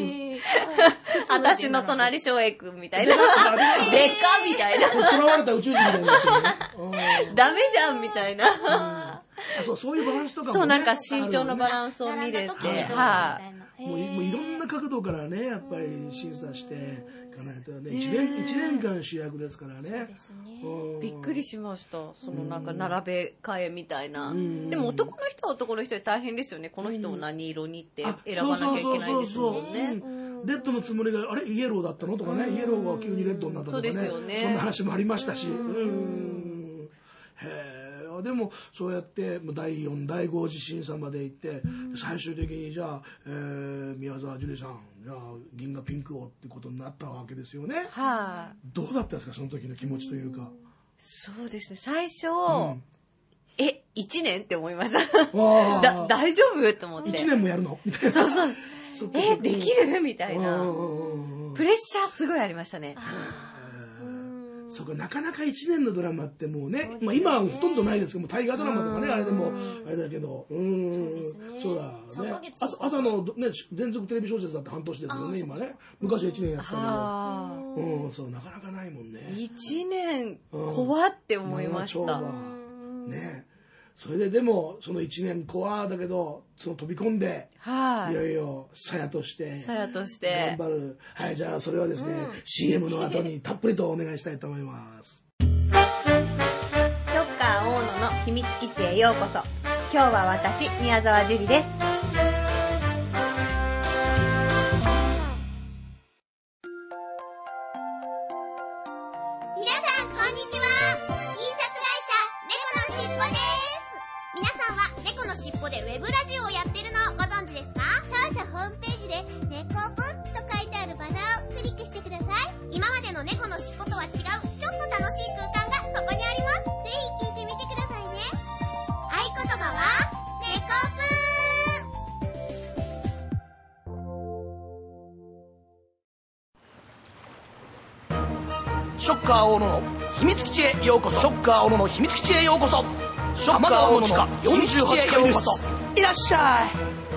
私の隣翔英君みたいな、でかみたいな、 囚われた宇宙人みたいな、 ダメじゃんみたいな、 そうそういうバランスとかもそうなんか身長のバランスを見れて、はい、 もういろんな角度からねやっぱり審査していかないとね、一年一年間主役ですからね。 びっくりしました。そのなんか並べ替えみたいな。でも男の人は男の人で大変ですよね。この人を何色にって選ばなきゃいけないですもんね。 レッドのつもりがあれイエローだったのとかね、イエローが急にレッドになったとかね、そんな話もありましたし。うんへえ。でもそうやってだいよんだいご次審査まで行って最終的にじゃあ、えー、宮沢樹里さんじゃあ銀河ピンク王ってことになったわけですよね。 はい、 どうだったんですかその時の気持ちというか。 そうですね最初、うん、えいちねんって思いましただ大丈夫と思っていちねんもやるのみたいな。 そうそうえできるみたいなプレッシャーすごいありましたね。 そうかなかなかいちねんのドラマってもうね、まあ今はほとんどないですけども大河ドラマとかねあれでもあれだけどうんそうだね朝朝のね連続テレビ小説だって半年ですよね今ね昔はいちねんやってたけどうんそうなかなかないもんね。 いちねん怖って思いましたね。それででもそのいちねん怖だけどその飛び込んで、はい、いよいよさやとしてさやとして頑張る。はいじゃあそれはですね、うん、シーエム の後にたっぷりとお願いしたいと思います。 ショッカー大野の秘密基地へようこそ。 今日は私、宮沢樹里です。 皆さんこんにちは。印刷会社猫のしっぽです。皆さんは猫のしっぽでウェブラジオをやってるのをご存知ですか？当社ホームページで猫ぶと書いてあるバナーをクリックしてください。今までの猫のしっぽとは違うちょっと楽しい空間がそこにあります。ぜひ聞いてみてくださいね。合言葉は猫ぶー。ショッカー大野の秘密基地へようこそ。ショッカー大野の秘密基地へようこそ。ショッカー大野地下よんじゅうはちかいです。いらっしゃい。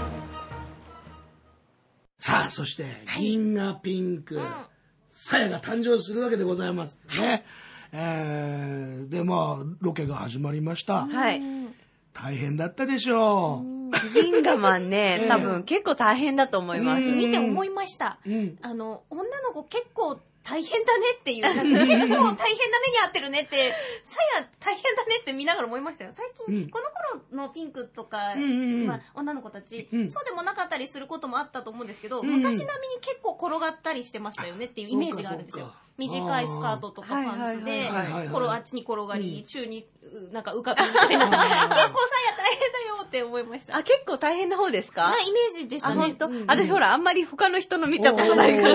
さあ、そして銀河ピンク、さやが誕生するわけでございますね。えー、でまあロケが始まりました。 はい。 大変だったでしょう。 銀河マンね、多分結構大変だと思います。 見て思いました。 うん、 あの女の子結構大変だねっていう、なんか結構大変な目に遭ってるねって、さや大変だねって見ながら思いましたよ。最近、うん、この頃のピンクとか、うんうんうん、まあ、女の子たち、うん、そうでもなかったりすることもあったと思うんですけど、うん、昔並みに結構転がったりしてましたよねっていうイメージがあるんですよ。短いスカートとかパンツで、あっちに転がり、宙になんか浮かびみたいな。結構さや大変だよって思いました。 あ、結構大変な方ですか？ なイメージでしたね。 あ、本当、うんうん。私ほら、あんまり他の人の見たことないから。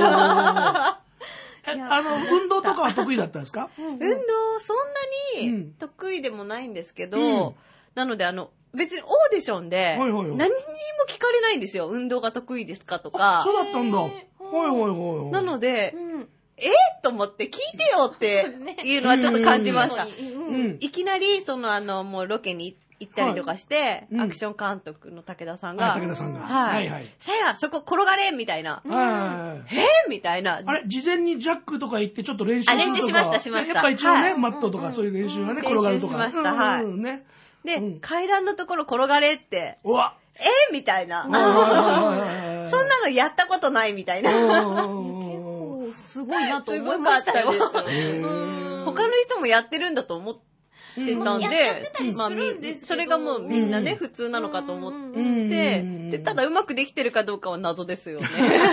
え、あの、運動とかは得意だったんですか？ 運動、そんなに得意でもないんですけど、うん、なので、あの、別にオーディションで、何にも聞かれないんですよ。運動が得意ですかとか。 そうだったんだ。はいはいはい。 なので、うん、えー、と思って聞いてよっていうのはちょっと感じました。いきなり、その、あの、もうロケに行ったりとかして、はいうん、アクション監督の武田さんが、 武田さんが、 はい、はい、さや、そこ転がれみたいな、はい、えー、みたいな。 あれ、事前にジャックとか行ってちょっと練習するとか。 あ、練習しました、しました。 やっぱ一応ね、はい、マットとかそういう練習はね、転がるとか。 練習しました、はい。うんね、で、うん、階段のところ転がれって、 うわえー、みたいな。そんなのやったことないみたいな。結構すごいなと思いましたよ。 他の人もやってるんだと思って。ってたんで、まあ、それがもうみんなね、普通なのかと思って、で、ただうまくできてるかどうかは謎ですよね。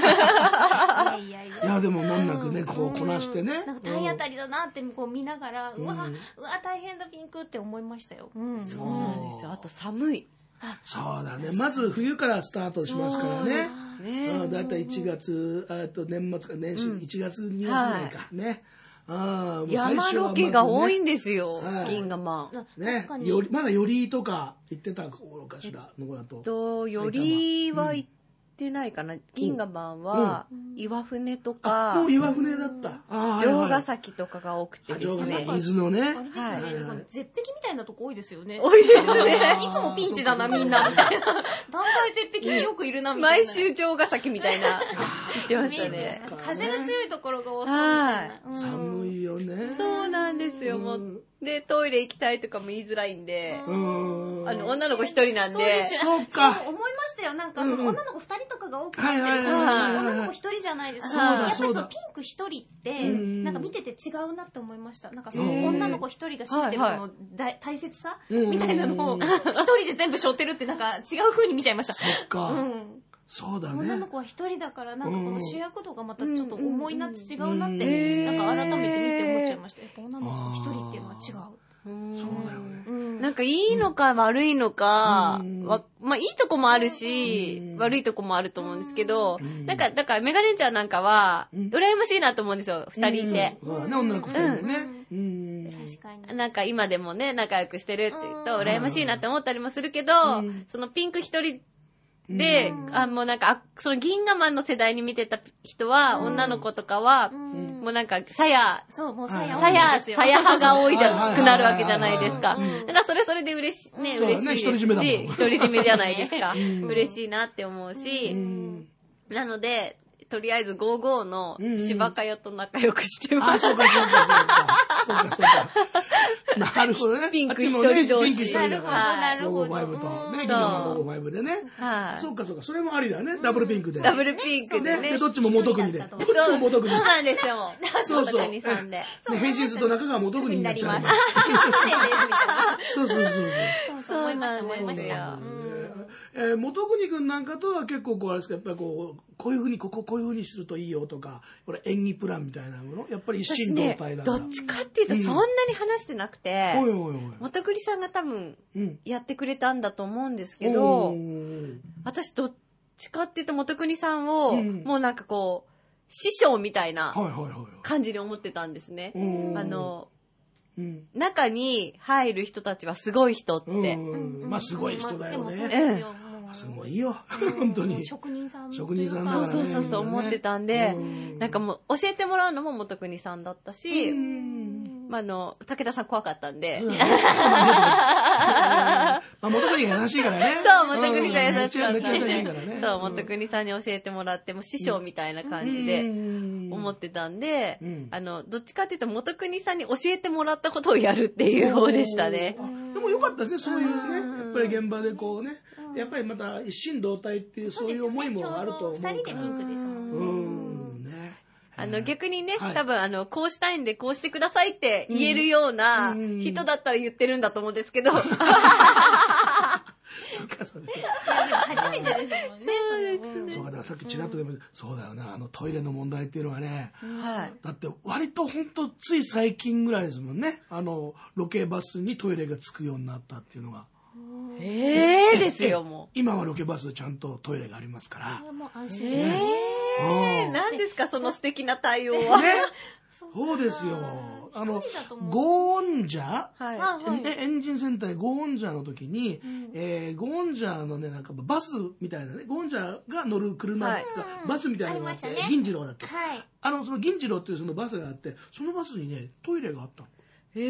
いや、でも難なくね、こうこなしてね。 なんか体当たりだなってこう見ながら、うわ、うわ、大変だピンクって思いましたよ。 そうなんですよ。あと寒い。 そうだね。まず冬からスタートしますからね。だいたいいちがつ、あと年末か年始、いちがつ、にがつぐらいかね。 あ山ロケが多いんですよ、はい、銀河マン、ね、確かによりまだ寄りとか行ってた頃かしらのこだと。 と寄りは行ってないかな、うん、銀河マンは岩船とか、 もう岩船だった。 城ヶ崎とかが多くてですね。 水のね。はい。 絶壁みたいなとこ多いですよね。 多いですね。 いつもピンチだなみんなみたいな。断崖絶壁によくいるなみたいな。 毎週城ヶ崎みたいな言ってましたね。 風が強いところが多そうみたいな。 寒いよね。 そうなんですよ。もうでトイレ行きたいとかも言いづらいんで、あの女の子一人なんで。 そうか。 思いましたよ。なんかその女の子二人とかが多くなってるから、女の子一人じゃないですか。やっぱりそのピンク一人ってなんか見てて違うなって思いました。なんかその女の子一人が占めてるの大切さみたいなのを一人で全部背負ってるってなんか違う風に見ちゃいました。 そっか。そうだね。 女の子は一人だからなんかこの主役度がまたちょっと重いなって違うなってなんか改めて見て思っちゃいました。やっぱ女の子一人っていうのは違う。 そうだよね。 なんかいいのか悪いのか、わまあいいとこもあるし、悪いとこもあると思うんですけど、なんかだからメガネちゃんなんかは羨ましいなと思うんですよ、二人いて。 そうだね、女の子二人でね。 確かに。 なんか今でもね仲良くしてるって言うと羨ましいなって思ったりもするけど、そのピンク一人で、あ、もうなんか、その銀河マンの世代に見てた人は、うん、女の子とかは、うん、もうなんか、さや、 そう、もうさや、 さや、さや派が多いじゃくなるわけじゃないですか。だからそれそれで嬉しい、ね、嬉しいですし、独り占めじゃないですか。嬉しいなって思うし、なので、 とりあえずごじゅうごの芝かよと仲良くしてます。 あ、そうかそうかそうか。そうかそうか。なるほどね。 ピンク一人同士。 ピンク一人だから。 なるほど。 ごじゅうごとね、ギノのごじゅうごでね。はい。そうかそうか。それもありだね。ダブルピンクで。 ダブルピンクでね。 で、どっちも元国で。どっちも元国。 そうなんですよ。 そうそう。 元国さんで。 変身すると中が元国になっちゃう。そうそうそうそう。 そう思いました思いました。 えー、元国君なんかとは結構こうあれですか、やっぱりこうこういうふうにこここういうふうにするといいよとか、これ演技プランみたいなものやっぱり一心同体だから、 ね、どっちかっていうとそんなに話してなくて、 うん、おいおいおい元国さんが多分やってくれたんだと思うんですけど、うん、私どっちかっていうと元国さんを、うん、もうなんかこう師匠みたいな感じに思ってたんですね。あのうん、中に入る人たちはすごい人って、 うんうん、まあすごい人だよね。すごいよ本当に職人さん職人さんだからね。 そうそうそう思ってたんで、なんかもう教えてもらうのも元国さんだったし、まあ、あの武田さん怖かったんで、うんまあ、元国が優しいからね。 そう元国さん優しかったんで、 ね、 そう元国さんに教えてもらっても師匠みたいな感じで思ってたんで、うん、あのどっちかっていうと元国さんに教えてもらったことをやるっていう方でしたね。 でもよかったですね、そういうね、やっぱり現場でこうね、やっぱりまた一心同体っていうそういう思いもあると思うから。 ふたりでピンクですもんね。 うんね。 あの逆にね、はい、多分あのこうしたいんでこうしてくださいって言えるような人だったら言ってるんだと思うんですけど。 そうかそれ。 初めてですもんね。 そうです。そうかだからさっきちらっとでも、うん、そうだよな、あのトイレの問題っていうのはね。はい。だって割と本当つい最近ぐらいですもんね。あのロケバスにトイレがつくようになったっていうのが。 ええー、ですよもう。 今はロケバスでちゃんとトイレがありますから。 もう安心です。ええー、何ですかその素敵な対応は。 ね。そうですよ。あのゴーンジャー、はい、エンジンセンターでゴーンジャーの時に、うん、えー、ゴーンジャーのねなんかバスみたいなね、ゴーンジャーが乗る車が、はい、バスみたいなのがあって、ね、銀次郎だっけ、はい、あのその銀次郎っていうそのバスがあって、そのバスにねトイレがあったの。 へ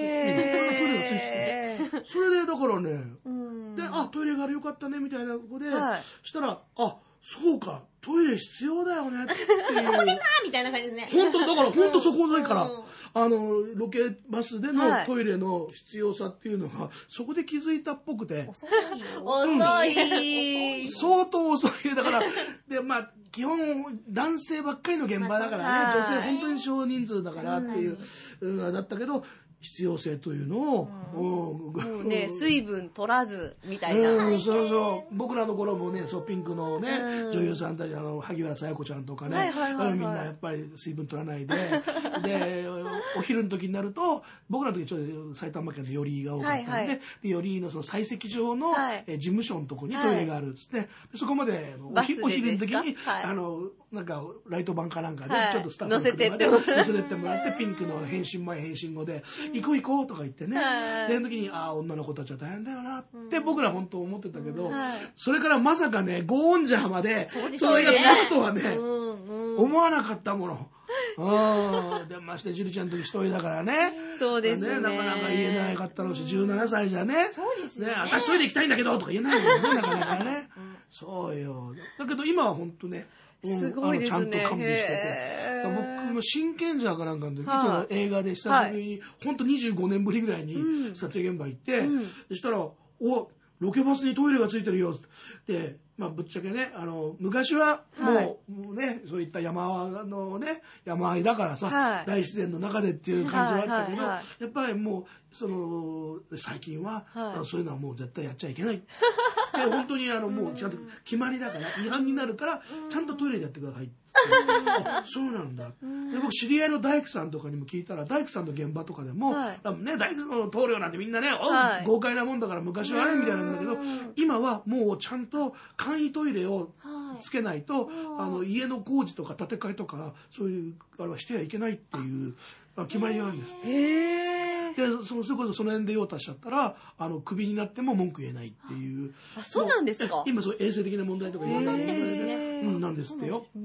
え。 それでだからね、うん、であトイレがあるよかったねみたいなことで、はい、したらあそうかトイレ必要だよねっていうそこでかみたいな感じですね。 本当だから本当そこないから、うん、あのロケバスでのトイレの必要さっていうのが、はい、そこで気づいたっぽくて遅い遅い相当遅いだからでまあ基本男性ばっかりの現場だからね、まあ、女性本当に少人数だからっていうのだったけど必要性というのを、 うんうんね、水分取らずみたいな、 うん、そうそう僕らの頃もねそうピンクのね、うん、女優さんたちあの萩原紗子ちゃんとかね、はいはいはいはい、みんなやっぱり水分取らないででお昼の時になると僕らの時ちょっと埼玉県の寄居が多かったんで、はいはい、で寄居のその採石場の、はい、え事務所のとこにトイレがあるっつって、はい、そこまでお昼の時に、はい、あのなんかライト版かなんかで、はい、ちょっとスタッフの車で乗せてってもらってピンクの変身前変身後で行こう行こうとか言ってね、でその時にああ女の子たちは大変だよなって僕ら本当思ってたけど、それからまさかねゴーンジャーまでそれがつくとはね思わなかったもの。あでましてジュリちゃんの時一人だからね。 そうですね。 なかなか言えなかったろうし、じゅうななさいじゃね。そうですね。私トイレ行きたいんだけどとか言えないもんねなかなかね。そうよ。だけど今は本当ね。 すごいですね。 ちゃんと完備してて、僕の真剣者かなんかの時、はあ、その映画で久しぶりに、はい、本当にじゅうごねんぶりぐらいに撮影現場行って、うん、そしたらおロケバスにトイレがついてるよってまあぶっちゃけねあの昔はもう、はい、もうねそういった山のね山あいだからさ、はい、大自然の中でっていう感じはあったけど、はいはいはい、やっぱりもうその最近は、はい、そういうのはもう絶対やっちゃいけない。で本当にあのもうちゃんと決まりだから違反になるからちゃんとトイレでやってくださいってあそうなんだ。で僕知り合いの大工さんとかにも聞いたら大工さんの現場とかでも、はい、ね、大工さんの棟梁なんてみんなね、はい、豪快なもんだから昔はねみたいなんだけど今はもうちゃんと簡易トイレをつけないと、はい、あの家の工事とか建て替えとかそういうあれはしてはいけないっていう決まりがあるんです。 へー。 でそのそれこそその辺で用足しちゃったらあのクビになっても文句言えないっていう。 あそうなんですか。 今そう衛生的な問題とかいろんな問題ですね。うんなんですってよ。うん、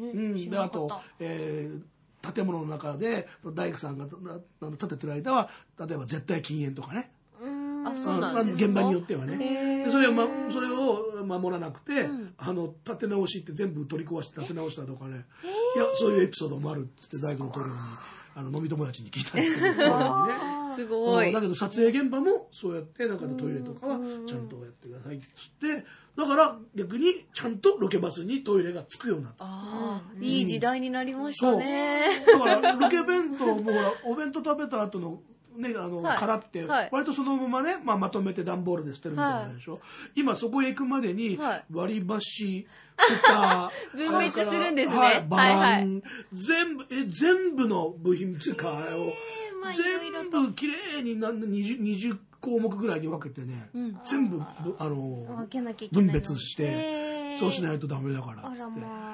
であと、えー、建物の中で大工さんが建ててる間は例えば絶対禁煙とかね。 あ、そうなんですか。 現場によってはね。でそれを、ま、それを守らなくて、うん、あの立て直しって全部取り壊して立て直したとかね。いやそういうエピソードもあるっつって大工のトレーにあの飲み友達に聞いたんですけど、ね、 すごい。 だけど撮影現場もそうやってなんかトイレとかはちゃんとやってくださいっつって。だから逆にちゃんとロケバスにトイレがつくようになった。 ああ、うん、いい時代になりましたね。 だからロケ弁当もほらお弁当食べた後のねあの、はい、殻って割とそのままね、まあ、まとめて段ボールで捨てるみたいなでしょ。はい、今そこへ行くまでに割り箸とか分別するんですね。 はい、バラン、はいはい、全部え全部の部品つうかあれを全部きれいににじゅう、にじゅう項目ぐらいに分けてね、うん、全部あの分別してそうしないとダメだからっつって。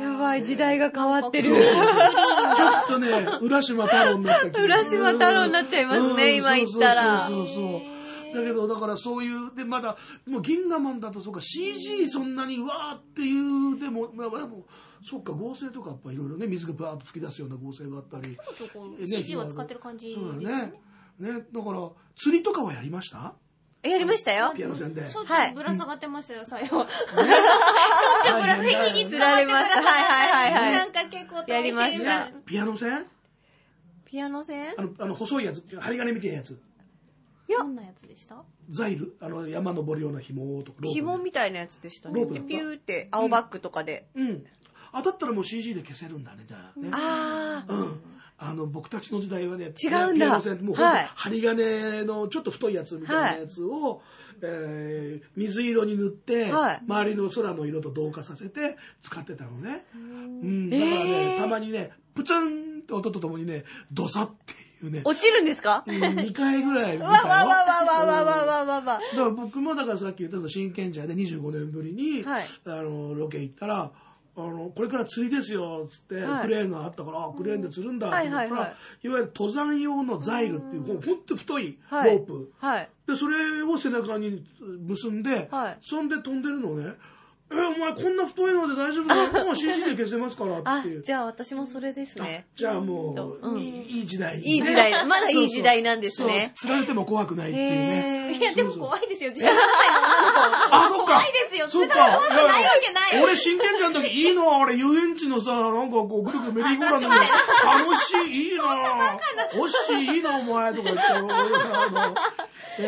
やばい時代が変わってる。 ちょっとね浦島太郎になった気が。 浦島太郎になっちゃいますね、うん、今言ったら。 そうそうそうそう。だけどだからそういうでまだもう銀河マンだとそうか シージー そんなにわーっていうでもでもそうか合成とかやっぱいろいろね水がバーッと吹き出すような合成があったり。 シージー は使ってる感じですよね。そうだね。 ね、だから釣りとかはやりました？ やりましたよ。 ピアノ線で。 しょっちゅうぶら下がってましたよ、最後。しょっちゅうぶら敵に釣られました。はいはいはいはい。なんか結構やりました。 ピアノ線？ ピアノ線？ あのあの細いやつ、針金みたいなやつ。 いや、どんなやつでした？ ザイル、あの山登るような紐とか。 紐みたいなやつでしたね。ピューって青バッグとかで。 うん。当たったらもう シージー で消せるんだね、じゃあね。 ああ。 うん。あの僕たちの時代はね違うんだ。 もう針金のちょっと太いやつみたいなやつを、はいえー、水色に塗って、はい、周りの空の色と同化させて使ってたのね。うん、だからね、えー、たまにねプツンって音とともにねドサっていうね落ちるんですか？ うん、にかいぐらい見たよ。 わわわわわわわわわわ。だから僕もだからさっき言った真剣者でにじゅうごねんぶりに、はい、あのロケ行ったら。あのこれから釣りですよっつって、はい、クレーンがあったからあクレーンで釣るんだって言ったら、はいはいはい、いわゆる登山用のザイルっていうほんと太いロープ、はいはい、でそれを背中に結んで、はい、そんで飛んでるのね。えお前こんな太いので大丈夫だもう シージー で消せますからっていう。 あじゃあ私もそれですね。 じゃあもう、うん、いい時代、ね、 いい時代まだいい時代なんですね。 釣られても怖くないっていうね。 いやでも怖いですよ。じゅうななさいの女の子。 あそっか。 怖いですよ。釣ったら怖くないわけない。 俺真剣ちゃんの時いいの俺遊園地のさなんかこうぐるぐるメリーゴーランドで楽しいいいな。おっしいいなお前とか言って。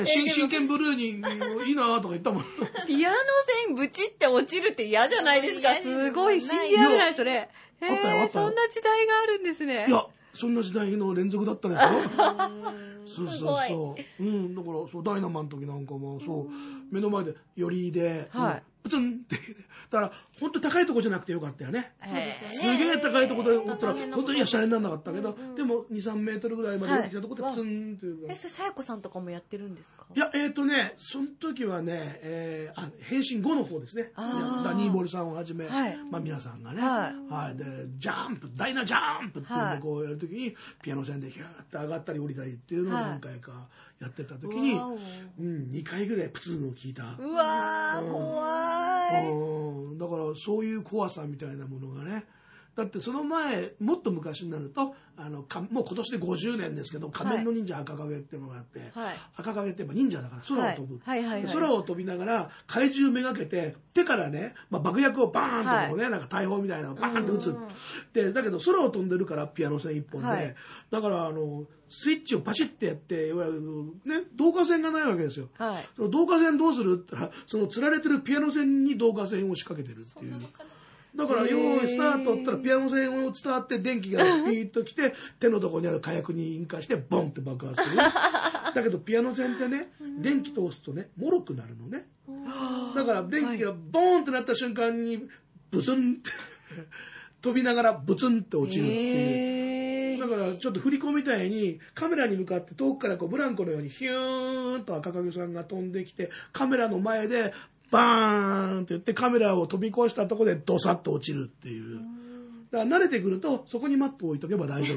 真真剣ブルーにいいなとか言ったもん。 ピアノ線ブチって落ちるって嫌じゃないですか。すごい信じられないそれ。 あったよあったよ。 そんな時代があるんですね。 いやそんな時代の連続だったでしょ。そうそうそう。うんだからそうダイナマンの時なんかもそう目の前で寄りで、はい、プツンってだから本当に高いとこじゃなくてよかったよね。すげえ高いとこで折ったら本当にいやシャレにならなかったけど、でもにさんメートルぐらいまで降りてきたとこでプツンっていう。 えそれさやこさんとかもやってるんですか？ いやえっとねその時はね、えー、あ変身後の方ですね。ダニーボルさんをはじめ、はい、まあ皆さんがね、はい、はい、でジャンプダイナジャンプっていうのをこうやる時にピアノ線でヒューって上がったり降りたりっていうのを何回かやってた時に、うん、にかいぐらいプツンを聞いた。 うわー、うん、怖い。 うんだからそういう怖さみたいなものがねだってその前もっと昔になるとあのかもう今年でごじゅうねんですけど仮面の忍者赤影っていうのがあって、はい、赤影ってやっぱ忍者だから空を飛ぶ、はいはいはいはい、空を飛びながら怪獣めがけて手からね、まあ、爆薬をバーンとこうね、はい、なんか大砲みたいなのをバーンと撃つでだけど空を飛んでるからピアノ線一本で、はい、だからあのスイッチをパシッてやっていわゆるね導火線がないわけですよ、はい、その導火線どうするって言ったらその吊られてるピアノ線に導火線を仕掛けてるっていうだから用意スタートったらピアノ線を伝わって電気がピーッときて手のとこにある火薬に引火してボンって爆発するだけどピアノ線ってね電気通すとね脆くなるのねだから電気がボーンってなった瞬間にブツンって飛びながらブツンって落ちるっていうだからちょっと振り子みたいにカメラに向かって遠くからこうブランコのようにヒューンと赤影さんが飛んできてカメラの前でバーンって言ってカメラを飛び越したところでドサッと落ちるっていうだから慣れてくるとそこにマットを置いとけば大丈夫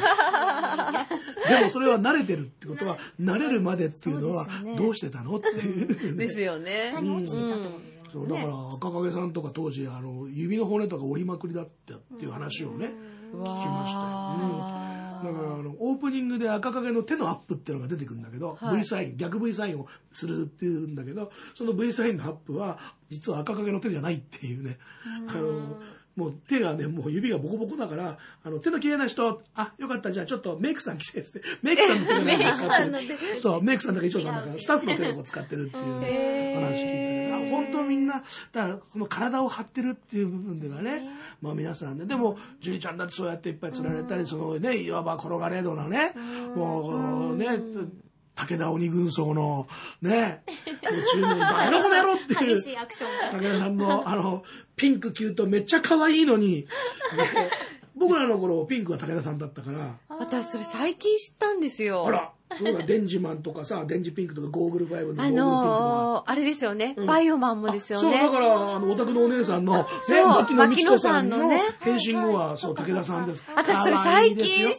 でもそれは慣れてるってことは慣れるまでっていうのはどうしてたのっていう、 ね、ですよね、 下に落ちてたってことそうだから赤影さんとか当時あの指の骨とか折りまくりだったっていう話をね聞きましたよ、うんだからあのオープニングで赤影の手のアップっていうのが出てくるんだけど、はい、V サイン逆 V サインをするっていうんだけど、その V サインのアップは実は赤影の手じゃないっていうね、あのもう手がね、もう指がボコボコだから、あの手の綺麗な人、あ、よかった、じゃあちょっとメイクさん来てって、メイクさんの手の手を使ってる。そう、メイクさんだから衣装さんだから、スタッフの手を使ってるっていうね、話聞いてね。本当みんな、だからその体を張ってるっていう部分ではね、まあ皆さんね、でも、ジュリちゃんだってそうやっていっぱい釣られたり、そのね、いわば転がれ度なね、もうね、武田鬼軍曹のね、中年バカなことやろっていう、 激しいアクションが。 武田さんのあの、ピンク着るとめっちゃ可愛いのに、僕らの頃ピンクは武田さんだったから。 私それ最近知ったんですよ。 あら、そうだ、デンジマンとかさ、デンジピンクとかゴーグルファイブのゴーグルピンクとか。 あのー、あれですよね、うん、バイオマンもですよね。 そう、だから、あの、お宅のお姉さんの、ね、牧野美智子さんの変身後は、そう、武田さんです。 私それ最近知って、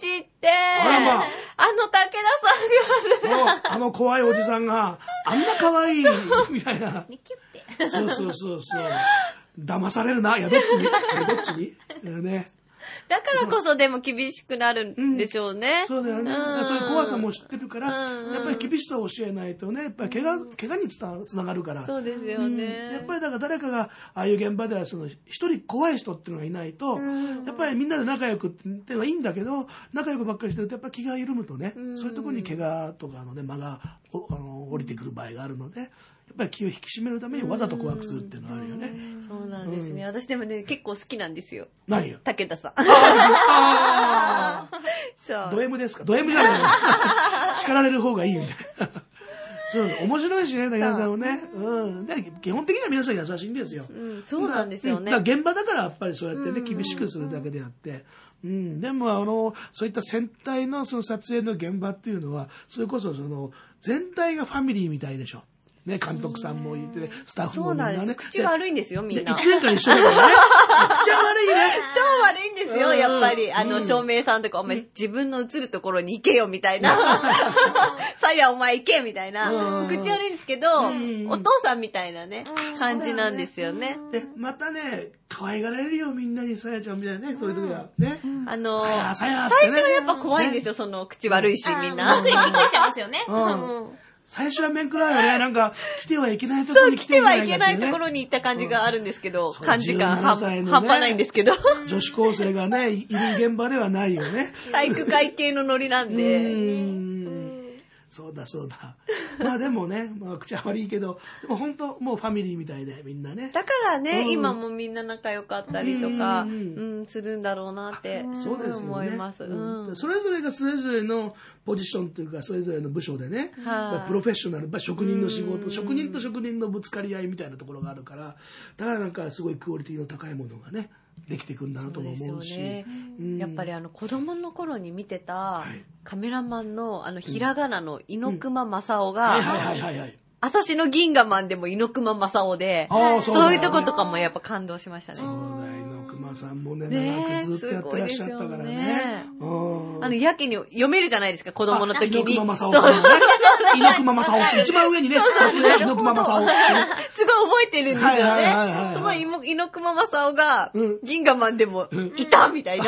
あらまあ、あの武田さんが、 もう、あの怖いおじさんが、あんな可愛い、みたいな。そうそうそうそう。騙されるな。いや、どっちにどっちにね。 だからこそでも厳しくなるんでしょうね。 うん、そうだよね。うん、そういう怖さも知ってるから、うん、やっぱり厳しさを教えないとね、やっぱり怪我、怪我につな、つながるから。 そうですよね。 うん、やっぱりだから誰かが、ああいう現場ではその、一人怖い人っていうのがいないと、うん、やっぱりみんなで仲良くっていうのはいいんだけど、仲良くばっかりしてるとやっぱり気が緩むとね、うん、そういうところに怪我とかのね、間がおあの降りてくる場合があるので、やっぱり気を引き締めるためにわざと怖くするっていうのはあるよね。 そうなんですね。うん、私でもね、結構好きなんですよ。 何よ。 武田さん。 あそう。ド M ですか？ド M じゃないの叱られる方がいいみたいな。そう、面白いしね、武田さんもね。うん。で、基本的には皆さん優しいんですよ。 うん、そうなんですよね。 だから現場だからやっぱりそうやってね、厳しくするだけであって。うん、でもあのそういった戦隊のその撮影の現場っていうのはそれこそその全体がファミリーみたいでしょ。ね、監督さんもいて、ね、スタッフもみんなね。そうなんです。 口悪いんですよ、みんな。 いちねんかん一緒だからね。めっちゃ悪いね。 超悪いんですよ、やっぱり。あの、照明さんとか、お前、自分の映るところに行けよ、みたいな。さや、お前行け、みたいな。口悪いんですけど、お父さんみたいなね、感じなんですよね。 で、またね、可愛がられるよ、みんなに、さやちゃんみたいなね、そういう時は。ね。 あの、 さや、さや最初はやっぱ怖いんですよ、その、口悪いし、みんな。 びっくりしちゃいますよね。 最初は面食らうよね。なんか、来てはいけないところに来てはいけないところに行った感じがあるんですけど、感じが半端ないんですけど。 女子高生がね、いる現場ではないよね。 体育会系のノリなんで。 そうだそうだ。まあでもね、まあ口は悪いけど、でも本当もうファミリーみたいでみんなね。 だからね、うん、今もみんな仲良かったりとか、うん、うん、するんだろうなってそうですよね、 思います、うん。 それぞれがそれぞれのポジションというか、それぞれの部署でね、プロフェッショナル、職人の仕事、職人と職人のぶつかり合いみたいなところがあるから、だからなんかすごいクオリティの高いものがね、できていくんだなとも思うし、 ねうん、やっぱりあの子供の頃に見てたカメラマンのあのひらがなの猪熊正雄が私の銀河マンでも猪熊正雄で、そう、そういうとことかもやっぱ感動しましたね。 そうだ猪熊さんもね長くずっとやってらっしゃったからね。ねあのやけに読めるじゃないですか子供の時に。 猪熊正雄、ね、猪熊正雄一番上にね猪熊正雄すごい覚えてるんですよね。その猪熊正雄が銀河マンでもいたみたいな。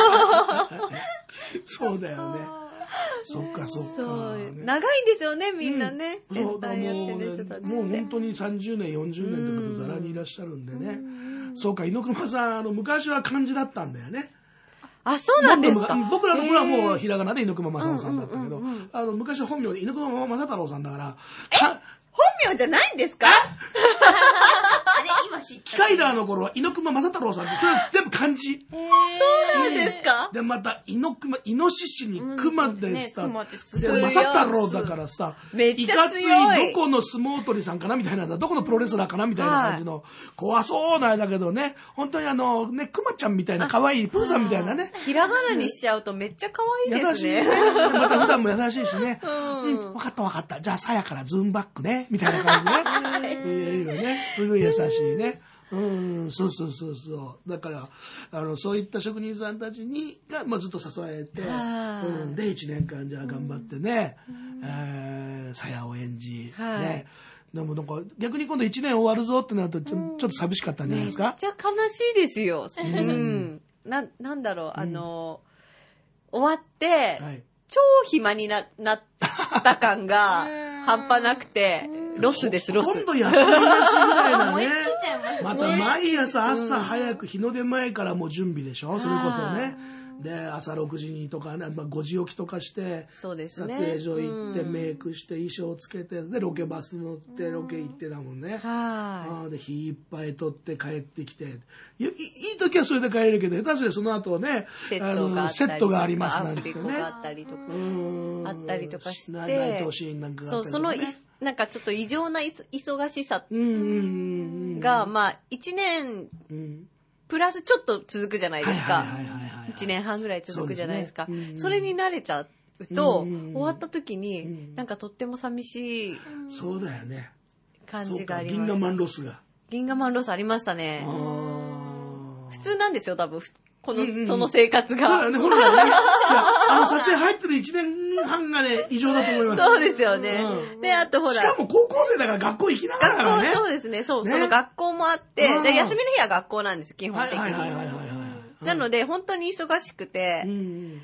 そうだよね。そっかそっか、 ね、長いんですよねみんなね、うん、戦隊やってる人たちって。 もう本当にさんじゅうねんよんじゅうねんとかとざらにいらっしゃるんでね。うそうか猪熊さんあの昔は漢字だったんだよね。 あ、そうなんですか。 僕らの頃はもうひらがなで猪熊正雄さんだったけど、あの昔は本名で猪熊正太郎さんだから。 え、本名じゃないんですか？ あれ今知った。 機械ダーの頃は猪熊正太郎さんってそれ全部漢字。 そうなんですか？ でまた猪熊イノシシに熊でさ、で正太郎だからさ、 めっちゃ強い。 いかついどこの相撲取りさんかなみたいな、どこのプロレスラーかなみたいな感じの怖そうなんだけどね、本当にあのね熊ちゃんみたいな可愛いプーさんみたいなね。 ひらがなにしちゃうとめっちゃ可愛いですね。 優しいね。また普段も優しいしね。うん、分かった分かった。じゃあさやからズームバックねみたいな感じね。いいよね。すごい優しいね。うん、そうそうそうそう。だからあのそういった職人さんたちにが、まあ、ずっと支えて、うん、でいちねんかんじゃあ頑張ってね、さや、えー、を演じ、ね。でもなんか逆に今度いちねん終わるぞってなるとちょ、ちょっと寂しかったんじゃないですか。 めっちゃ悲しいですよ。うん。ななんだろうあの。うん終わって、はい、超暇に な, なった感が半端なくて、ロスです、ロス。 今度休みなしぐらいだね。 燃え尽きちゃいますね。 また毎朝朝早く日の出前からもう準備でしょ、それこそね。で朝ろくじにとか、ね、ごじ起きとかして、 そうですね、 撮影所行って、うん、メイクして衣装つけてでロケバス乗ってロケ行ってだもんね、うん、あで日いっぱい撮って帰ってきて い, い, いい時はそれで帰れるけど下手すりゃその後ねセットがあったりとかセットがありますなんてねあったりとかあったりとかしてナイトシーンなんかがあったりとか、ね、 そうそのいなんかちょっと異常な忙しさがまあいちねん、うんプラスちょっと続くじゃないですか。いちねんはんぐらい続くじゃないですか。そ, ですね、うん、それに慣れちゃうと、うん、終わった時に、うん、なんかとっても寂しいそうだよね感じがありました。 銀河マンロスが。 銀河マンロスありましたね。普通なんですよ、多分。この、うんうん、その生活が。 そうだね、ほらね。あの、撮影入ってるいちねんはんがね、異常だと思います。 そうですよね。うん、で、あとほら。 しかも高校生だから学校行きながらだからね。 学校、そうですね。そう、ね、その学校もあって、で休みの日は学校なんです、基本的に。 はいはいはいはいはい、 なので、本当に忙しくて、うん、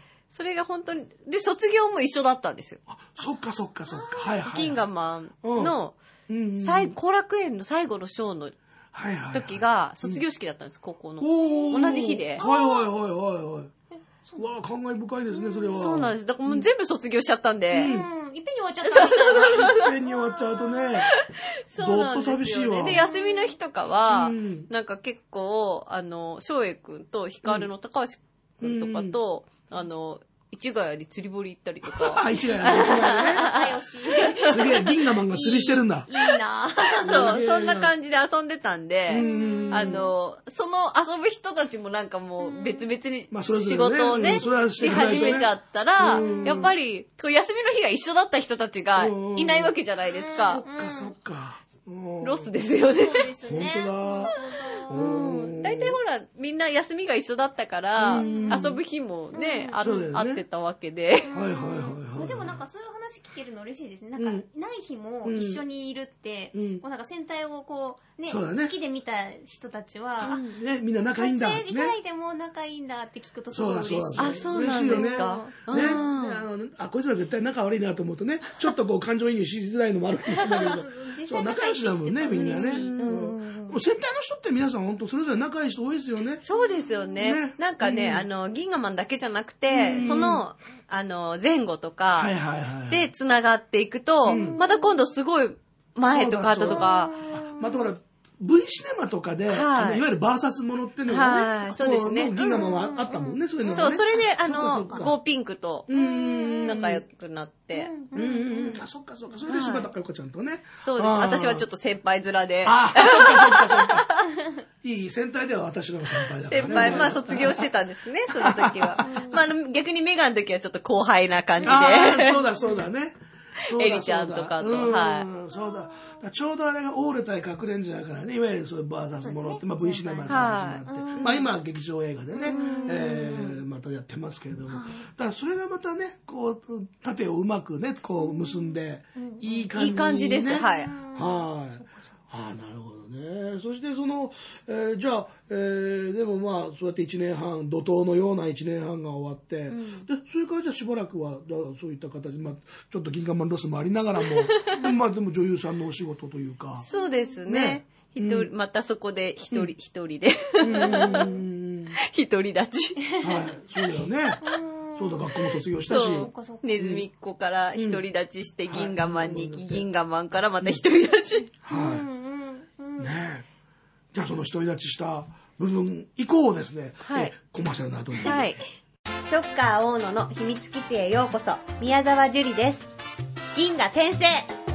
それが本当に、で、卒業も一緒だったんですよ。 あ、そっかそっかそっか。はいはい。 銀河マンの、最後楽園の最後のショーの、はいはいはい、時が卒業式だったんです、うん、高校の同じ日で。 はいはいはいはいはい。うわ感慨深いですねそれは。 そうなんです。だからもう全部卒業しちゃったんで、 うん、いっぺんに終わっちゃったみたいな。 いっぺんに終わっちゃうとね。そうなんですよね。どっと寂しいわ。 で休みの日とかは、うん、なんか結構あの翔英くんと光の高橋くんとかと、うん、あの市ヶ谷に釣り堀行ったりとか。 あ、市ヶ谷ね。 仲良し。 すげえ、銀河マンが釣りしてるんだ。 いい、いいなそう、そんな感じで遊んでたんで、んあの、その遊ぶ人たちもなんかもう別々に仕事をね、ねし始めちゃったら、やっぱり、休みの日が一緒だった人たちがいないわけじゃないですか。 そっか、そっか。 ロスですよね。 そうですね。 本当だ。 大体ほらみんな休みが一緒だったから遊ぶ日もね、あってたわけで。 はいはいはいはい。 でもなんかそういう話聞けるの嬉しいですね。なんかない日も一緒にいるって、もうなんか戦隊をこうね好きで見た人たちはねみんな仲いいんだ。 撮影時間でも仲いいんだって聞くとすごい嬉しい。 あ、そうなんですか。 ね、あこいつら絶対仲悪いなと思うとねちょっとこう感情移入しづらいのもあるかもしれないけど、そう仲良しだもんねみんなね。戦隊の人って皆さん本当それぞれ仲いい人多いですよね。 そうですよね。ねなんかね、うん、あの銀河マンだけじゃなくて、うん、そのあの前後とかでつながっていくと、うん、また今度すごい前とか後とか。 またほら V シネマとかで、はい、あのいわゆるバーサスものっていうのがね、はい、 そうですね。 銀河マンはあったもんね、うん、そういうのがね。 そう、それであのゴーピンクと仲良くなって、 うんうんうん、あ、そっかそっか、それで柴田佳代子ちゃんとね。 そうです。私はちょっと先輩面で。 あ、そっかそっかそっか。いい戦隊では私の先輩だからね。 先輩、まあ卒業してたんですね、その時は。まあ逆にメガの時はちょっと後輩な感じで。 あ、そうだそうだね。 エリちゃんとかと、 はい。そうだ。ちょうどあれがオール対核レンジャーからね、いわゆるそういうバーサスものって、まあ V シネマで始まって、まあ今劇場映画でね、えー、またやってますけれども、だからそれがまたね、こう盾をうまくね、こう結んで、いい感じ、ね、 いい感じです。はい。 はい。ああ、なるほどね。そしてその、えー、じゃあ、えー、でもまあそうやっていちねんはん怒涛のようないちねんはんが終わって、うん、でそれからじゃあしばらくはそういった形、まあ、ちょっと銀河マンロスもありながらもでもまあでも女優さんのお仕事というかそうですね。ね一人、うん、またそこで一人、うん、一人で一人立ちはいそうだよね。そうだ学校も卒業したしネズミっ子から一人立ちして銀河マンに行き、はい、銀河マンからまた一人立ち、 はい、ねえじゃあその一人立ちした部分以降ですね、はい、えコマーシャルの後に、 はい、ショッカー大野の秘密基地へようこそ宮沢樹里です。銀河転生。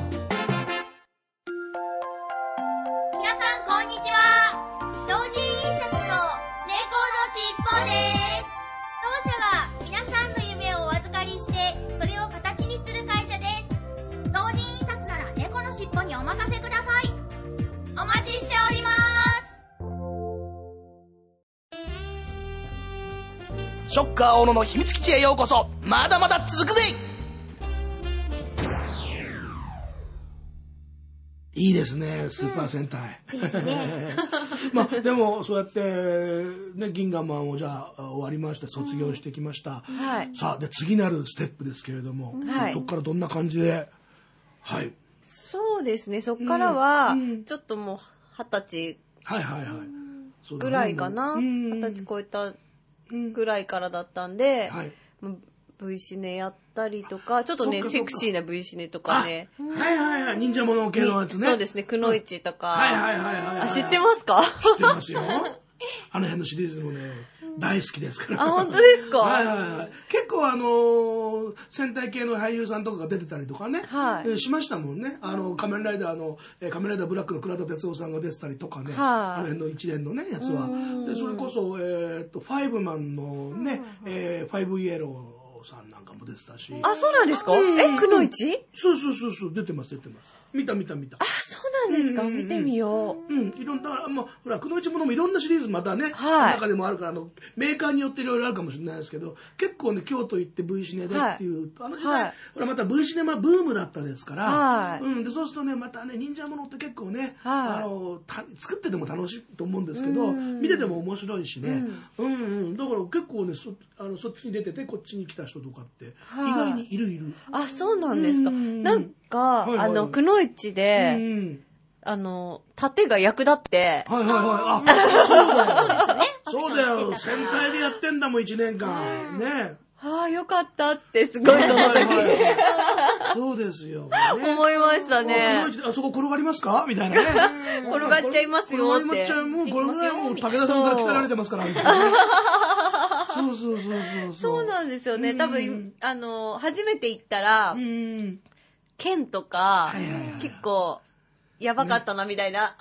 皆さんこんにちは。同人印刷の猫のしっぽです。当社は皆さんの夢をお預かりしてそれを形にする会社です。同人印刷なら猫のしっぽにお任せください。お待ちしております。 ショッカー大野の秘密基地へようこそ。まだまだ続くぜ。いいいですね、スーパー戦隊。うん、ですね。まあ、でも、そうやって、ね、銀河マンをじゃあ、終わりまして、卒業してきました。うん、はい。さあ、で、次なるステップですけれども、はい、そこからどんな感じで、はい。 そうですね、そこからは、うん、ちょっともう、二十歳。 はいはいはい。 ぐらいかな。二十歳超えたぐらいからだったんで、はい。V シネやったりとか、ちょっとね、セクシーな V シネとかね。 はいはいはい、忍者もの系のやつね。 そうですね、くのいちとか。 はいはいはいはい。 あ、知ってますか？ 知ってますよ。あの辺のシリーズもね、大好きですから。 あ、本当ですか？ はいはいはい。結構あの、戦隊系の俳優さんとかが出てたりとかね、はい。しましたもんね。あの、仮面ライダーの、仮面ライダーブラックの倉田哲夫さんが出てたりとかね、あの辺の一連のね、やつは。で、それこそ、えっと、ファイブマンのね、えー、ファイブイエロー、さんなんかも出てたし。 あ、そうなんですか？え、くのいち？ そうそうそうそう、出てます出てます。見た見た見た。 あ、そうなんですか？見てみよう。うん、いろんな、だからまあほらくのいちものもいろんなシリーズまたね、中でもあるから、あのメーカーによっていろいろあるかもしれないですけど、結構ね京都行って V シネでっていうあの時代、ほらまた V シネマブームだったですから、うん、でそうするとねまたね忍者ものって結構ね、あの作ってても楽しいと思うんですけど、見てても面白いしね、うんうん、だから結構ねそあのそっちに出ててこっちに来た人とかって意外にいるいる。 あ、そうなんですか。なんかあのくのいちで、あの盾が役立って。 はいはいはい。あ、そうだよ。そうだよ。戦隊でやってんだもん一年間ね。 ああ、よかったってすごいと思ったけど。 そうですよ。 思いましたね。 あそこ転がりますかみたいなね。 転がっちゃいますよって。 転がっちゃう。もうこれぐらいもう武田さんから鍛えられてますから。そうそうそうそう。 そうなんですよね。多分あの初めて行ったら剣とか結構やばかったなみたいな。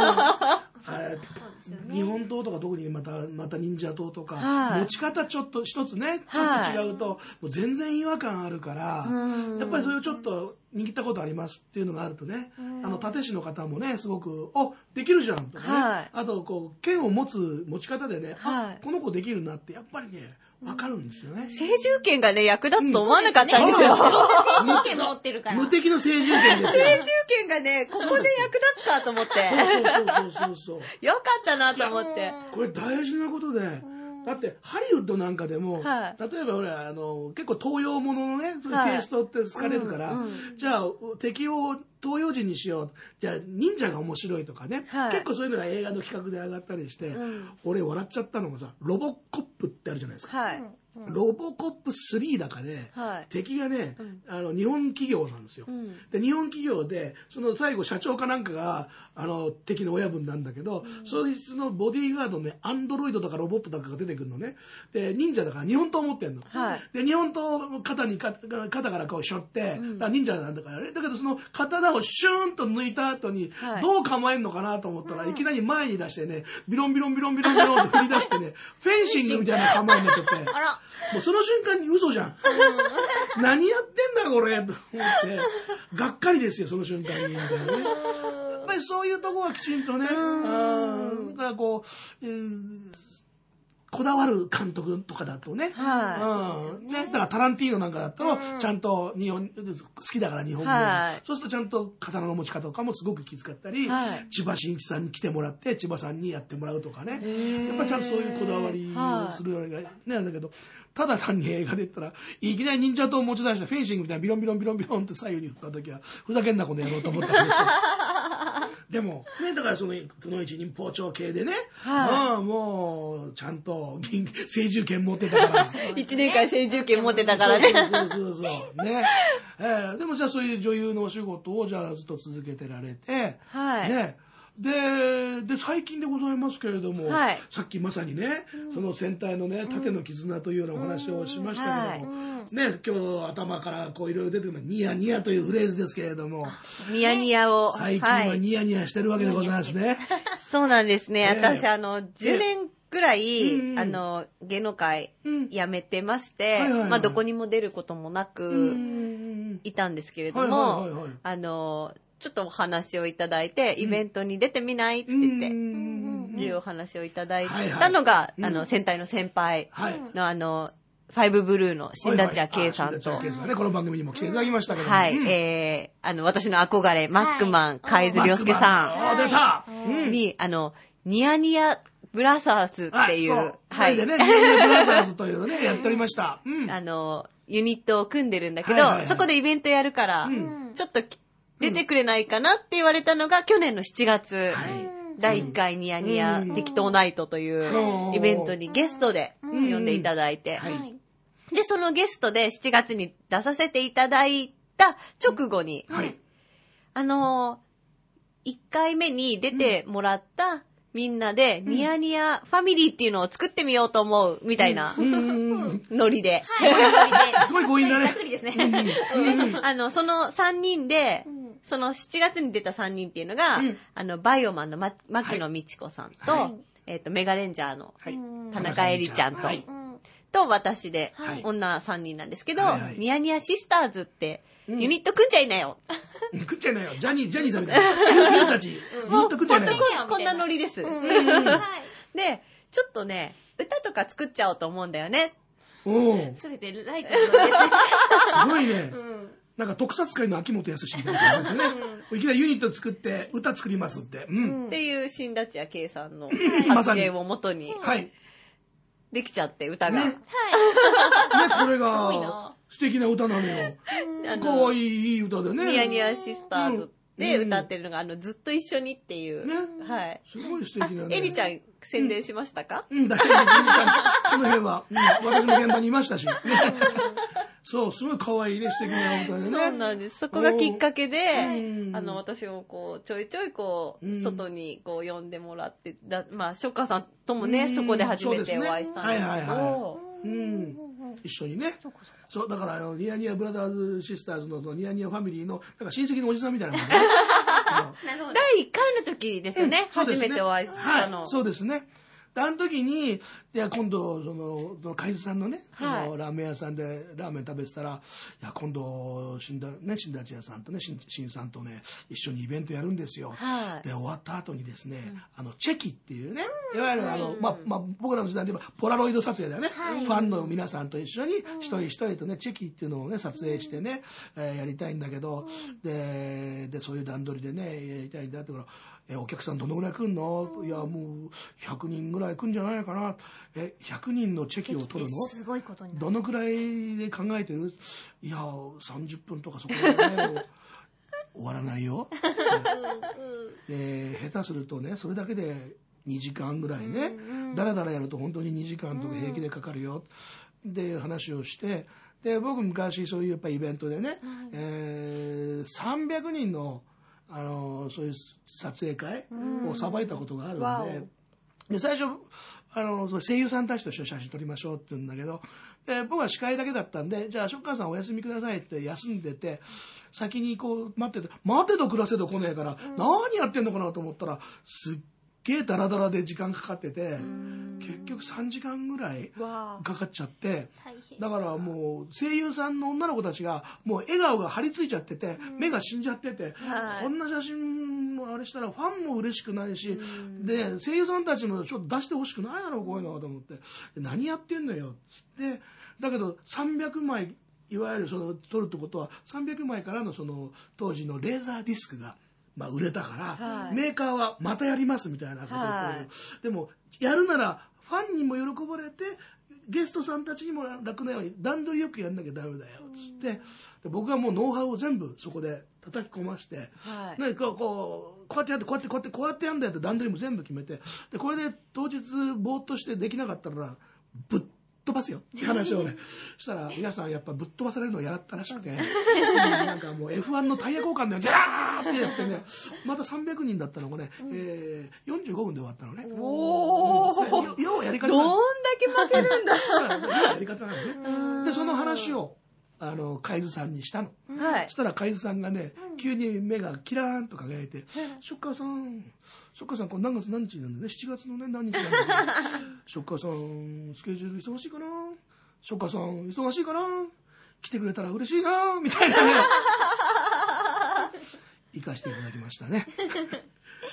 日本刀とか特にまたまた忍者刀とか、はい、持ち方ちょっと一つねちょっと違うと、はい、もう全然違和感あるから、やっぱりそれをちょっと握ったことありますっていうのがあるとね、あの立師の方もねすごく「おできるじゃん」とかね、はい、あとこう剣を持つ持ち方でね「はい、あこの子できるな」ってやっぱりねわかるんですよね。 聖獣剣がね役立つと思わなかったんですよ。 聖獣剣持ってるから。 無敵の聖獣剣ですよ。 聖獣剣がねここで役立つかと思って。 そうそうそうそうそう。 よかったなと思って。 これ大事なことで。だってハリウッドなんかでも、はい、例えば俺あの結構東洋もののねそういうテイストって好かれるから、はいうんうん、じゃあ敵を東洋人にしようじゃあ忍者が面白いとかね、はい、結構そういうのが映画の企画で上がったりして、うん、俺笑っちゃったのがさロボコップってあるじゃないですか、はいうん、ロボコップスリーだかで、はい、敵がね、うん、あの日本企業なんですよ、うん、で日本企業でその最後社長かなんかがあの敵の親分なんだけど、うん、そいつのボディーガードねアンドロイドだかロボットだかが出てくるのねで忍者だから日本刀持ってんの、はい、で日本刀肩に肩からこうしょって、うん、だから忍者なんだからねだけどその刀をシューンと抜いた後にどう構えるのかなと思ったら、はい、いきなり前に出してねビロンビロンビロンビロンビロンって振り出してねフェンシングみたいな構えになっててあらもうその瞬間に嘘じゃん何やってんだこれと思ってがっかりですよその瞬間にみたいなねやっぱりそういうとこはきちんとねあだからこう、えーこだわる監督とかだとね、はいうんね、だからタランティーノなんかだったらちゃんと日本好きだから日本語、はい、そうするとちゃんと刀の持ち方とかもすごく気遣ったり、はい、千葉真一さんに来てもらって千葉さんにやってもらうとかねやっぱりちゃんとそういうこだわりをするようなねなんだけどただ単に映画で言ったらいきなり忍者刀を持ち出してフェンシングみたいなビロンビロンビロンビロンって左右に振った時はふざけんなこの野郎と思ったんですよでもねだからそのくのいち忍法帳系でね、はい、あもうちゃんと銀聖獣剣持ってたから一年間聖獣剣持ってたからねそうそうそうそうね、えー、でもじゃあそういう女優のお仕事をじゃあずっと続けてられて、はいねで, で最近でございますけれども、はい、さっきまさにね、うん、その戦隊のね盾の絆というようなお話をしましたけども、うんはい、ね今日頭からこういろいろ出てくるニヤニヤというフレーズですけれどもニヤニヤを最近はニヤニヤしてるわけでございますね、はい、 そうなんですね、ね私あのじゅうねんぐらい、うん、あの芸能界辞めてまして、うんまあ、どこにも出ることもなくいたんですけれどもあのちょっとお話をいただいて、イベントに出てみないって言って、いうお話をいただいたのが、あの、戦隊の先輩のあの、 ファイブブルーの新立谷圭さんと、 はいはい、さんね、この番組にも来ていただきましたけども、 はい、 うん、 えー、あの、私の憧れ、マスクマン、海津亮介さん出た、 に、あの、ニヤニヤブラザーズっていう、はい。 はい。でね、ニヤニヤブラザーズというのね、やっておりました。 うん。あの、ユニットを組んでるんだけど、はいはいはい、そこでイベントやるから、うん、ちょっと出てくれないかなって言われたのが、去年のしちがつ、はい、だいいっかいニヤニヤ適当ナイトというイベントにゲストで呼んでいただいて、はい、で、そのゲストでしちがつに出させていただいた直後に、はい、あの、いっかいめに出てもらったみんなでニヤニヤファミリーっていうのを作ってみようと思うみたいなノリで。 すごい強引だね。 ざっくりですね。 あの、そのさんにんで、そのしちがつに出たさんにんっていうのが、うん、あの、バイオマンのま牧野美智子さんと、はい、えっと、メガレンジャーの田中絵里ちゃんと、はい、と私で、はい、女さんにんなんですけど、はいはい、ニヤニヤシスターズって、ユニット組んじゃいなよ。 組んじゃいなよ。ジャニー、ジャニーさんみたいな。ユニたち、ユニット組んじゃいなよ。 こんなノリです。で、ちょっとね、歌とか作っちゃおうと思うんだよね。 おお。それでライトのノリです。 すごいね。なんか特撮界の秋元康みたいな感じですね。いきなりユニット作って歌作りますって。 うん、っていう新立谷圭さんの発言をもとに、はい、できちゃって歌が。ね、はい、ね、 これが素敵な歌なのよ。かわいいいい歌でね。 ニヤニヤシスターズで歌ってるのが、あのずっと一緒にっていう。ね、はい。 すごい素敵なね。 エリちゃん宣伝しましたか？ うん、だけどこの辺は、うん、私の現場にいましたし。そう、すごい可愛いね、素敵な歌でね。 そうなんです。そこがきっかけで、あの、私をこう、ちょいちょいこう、外にこう、呼んでもらって、だまあ、ショッカーさんともね、そこで初めてお会いしたんですけど。はいはいはい。うん。 一緒にね。そう、だから、あの、ニヤニヤブラザーズシスターズのニヤニヤファミリーの、なんか親戚のおじさんみたいなのね。 だいいっかいの時ですよね。初めてお会いしたの。 そうですね。あの時に、いや、今度、その、海津さんのね、はい、そのラーメン屋さんでラーメン食べてたら、いや、今度、新だ、ね、新立屋さんとね、新、新さんとね、一緒にイベントやるんですよ。はい、で、終わった後にですね、うん、あの、チェキっていうね、いわゆるあの、はい、まあ、まあ、僕らの時代で言えば、ポラロイド撮影だよね。はい、ファンの皆さんと一緒に、一人一人とね、チェキっていうのをね、撮影してね、えー、やりたいんだけど、で、で、そういう段取りでね、やりたいんだってから、えお客さんどのぐらい来んの？いや、もうひゃくにんぐらい来んじゃないかな。え、ひゃくにんのチェキを取るの？ すごいことになる。 どのくらいで考えてる？いや、さんじゅっぷんとかそこでね、終わらないよ。で、下手するとね、それだけでにじかんぐらいね、だらだらやると本当ににじかんとか平気でかかるよ。で、話をして、で、僕昔そういうやっぱイベントでね、えー、さんびゃくにんのあのそういう撮影会をさばいたことがあるんで、で最初あの声優さんたちと一緒に写真撮りましょうって言うんだけど、で僕は司会だけだったんで、じゃあショッカーさんお休みくださいって休んでて、先にこう待ってて、待てど暮らせど来ねえから、うん、何やってんのかなと思ったら、すっげえダラダラで時間かかってて、結局さんじかんぐらいかかっちゃって、だからもう声優さんの女の子たちがもう笑顔が張り付いちゃってて、目が死んじゃってて、こんな写真もあれしたらファンも嬉しくないし、で声優さんたちもちょっと出してほしくないだろうこういうのと思って、何やってんのよっつって、だけどさんびゃくまいいわゆるその撮るってことはさんびゃくまいからのその当時のレーザーディスクがまあ売れたから、はい、メーカーはまたやりますみたいなことを、はい、でもやるならファンにも喜ばれてゲストさんたちにも楽なように段取りよくやんなきゃダメだよっつって、で僕はもうノウハウを全部そこで叩き込まして、はい、ね、こうこうこうやってやってこうやってこうやってこうやってやんだよって段取りも全部決めて、でこれで当日ぼーっとしてできなかったらぶっ飛ばすよって話をねしたら、皆さんやっぱぶっ飛ばされるのをやったらしくて、なんかもう エフワン のタイヤ交換でギャーってやってね、またさんびゃくにんだったのがね、えー、よんじゅうごふんで終わったのね。おー、要はやり方どんだけ負けるんだやり方なのね。でその話をあの海津さんにしたの、はい、そしたら海津さんがね、急に目がキラーンと輝いて、ショッカーさんショッカーさんこれ何月何日なんだね、しちがつのね何日なんだけどショッカーさんスケジュール忙しいかな、ショッカーさん忙しいかな、来てくれたら嬉しいなみたいなね行かしていただきましたね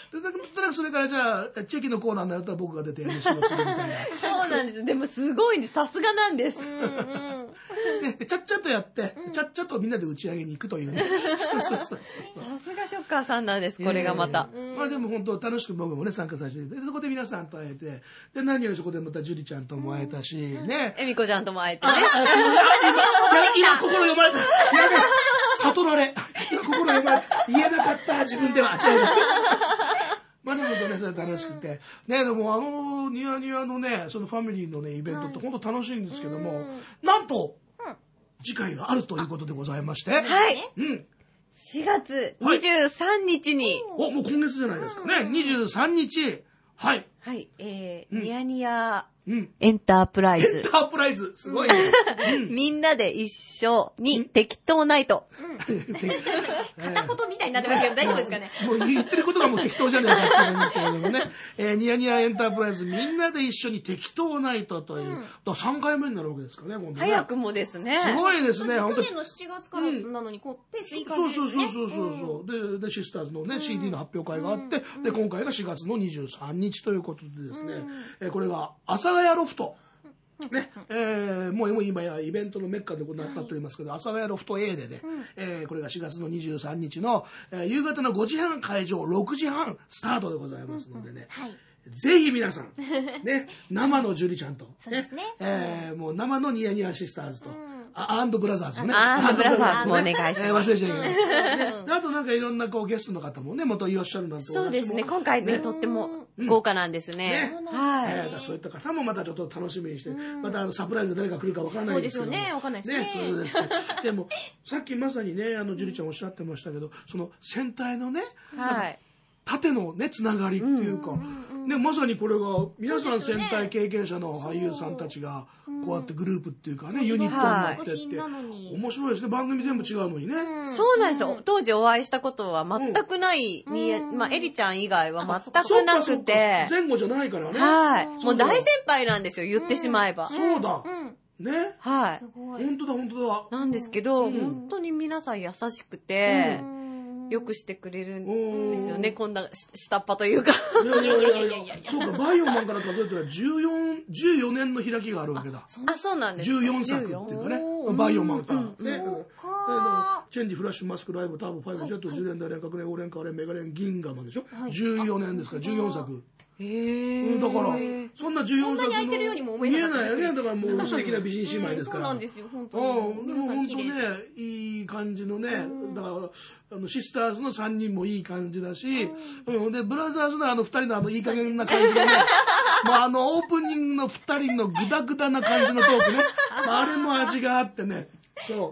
でだからそれからじゃあチェキのコーナーになると僕が出て エムシー をするみたいな。 そうなんです。でもすごいね、さすがなんです。 でちゃっちゃとやって、ちゃっちゃとみんなで打ち上げに行くというね。そうそうそうそう。 さすがショッカーさんなんです。これがまた。 まあでも本当楽しく僕もね参加させていただいて、そこで皆さんと会えて、で何よりそこでまたジュリちゃんとも会えたしね。 えみこちゃんとも会えてね。 今心読まれた。やべえ。悟られ。今心読まれた。言えなかった自分では。違う。まあでもね、それ楽しくて。ね、でもあの、ニヤニヤのね、そのファミリーのね、イベントって本当楽しいんですけども、なんと、次回があるということでございまして。はい。うん。 しがつにじゅうさんにちに。 お、もう今月じゃないですかね。にじゅうさんにち。はい。 はい。えー、ニヤニヤエンタープライズ。 エンタープライズ。すごいね。 みんなで一緒に適当ナイト。 片言みたいになってますけど大丈夫ですかね。 もう言ってることがもう適当じゃないかって思うんですけれどもね。えー、ニヤニヤエンタープライズみんなで一緒に適当ナイトという、ださんかいめになるわけですかね、今度ね。 早くもですね。 すごいですね、 本当に。去年のしちがつからなのに、こう、ペースいい感じですね。 そうそうそうそうそう。で、で、シスターズのね、シーディー の発表会があって、で、今回がしがつのにじゅうさんにちということでですね、えー、これが、阿佐ヶ谷ロフト。ねえー、もう今やイベントのメッカでなったと言いますけど、阿佐ヶ谷ロフト A でね、うんえー、これがしがつのにじゅうさんにちの、えー、夕方のごじはん会場ろくじはんスタートでございますのでね、うんうんはい、ぜひ皆さん、ね、生のジュリちゃんと、ねそうですねえー、もう生のニヤニヤシスターズと、うんアンドブラザーズもね。 アンドブラザーズもお願いします。 えー、忘れちゃいけない。で、あとなんかいろんなこうゲストの方もね、またいらっしゃるなんて。 そうですね。今回ね、ねとっても豪華なんですね。 うん、ねはい、えー。そういった方もまたちょっと楽しみにして、またあのサプライズで誰が来るかわからないですけど。 そうですよね。わかんないですね。ね、そうです、ね。 でも、さっきまさにね、あの、ジュリちゃんおっしゃってましたけど、その戦隊のね、はい。縦のね、つながりっていうか、うん、ね、まさにこれが、皆さん戦隊経験者の俳優さんたちが、こうやってグループっていうかね、ユニットになってって、面白いですね。番組全部違うのにね。 そうなんですよ。当時お会いしたことは全くない、まあ、エリちゃん以外は全くなくて。 前後じゃないからね。 はい。もう大先輩なんですよ、言ってしまえば。 そうだ。ね。 はい。 本当だ、本当だ。 なんですけど、本当に皆さん優しくて、よくしてくれるんですよね、こんな下っ端というか。いやいやいやいやいやそうか、バイオマンから数えたらじゅうよん、じゅうよねんの開きがあるわけだ。 あ、そうなんです。 じゅうよんさくっていうかね、バイオマンから。ね。チェンジ、フラッシュ、マスク、ライブ、ターボ、ファイブ、ジェット、ジュレンダレン、革連、オーレン、カーレン、メガレン、銀河マンでしょ ?じゅうよねんですから、じゅうよんさく。へー。だから、そんなじゅうよんさくの。そんなに空いてるようにも思えなかった。見えないよね。だからもう素敵な美人姉妹ですから。 そうなんですよ、本当に。 でも本当ね、いい感じのね、だから、あの、シスターズのさんにんもいい感じだし、うん。で、ブラザーズのあのふたりのあの、いい加減な感じでね、もうあの、オープニングのふたりのグダグダな感じのトークね、あれも味があってね、そう。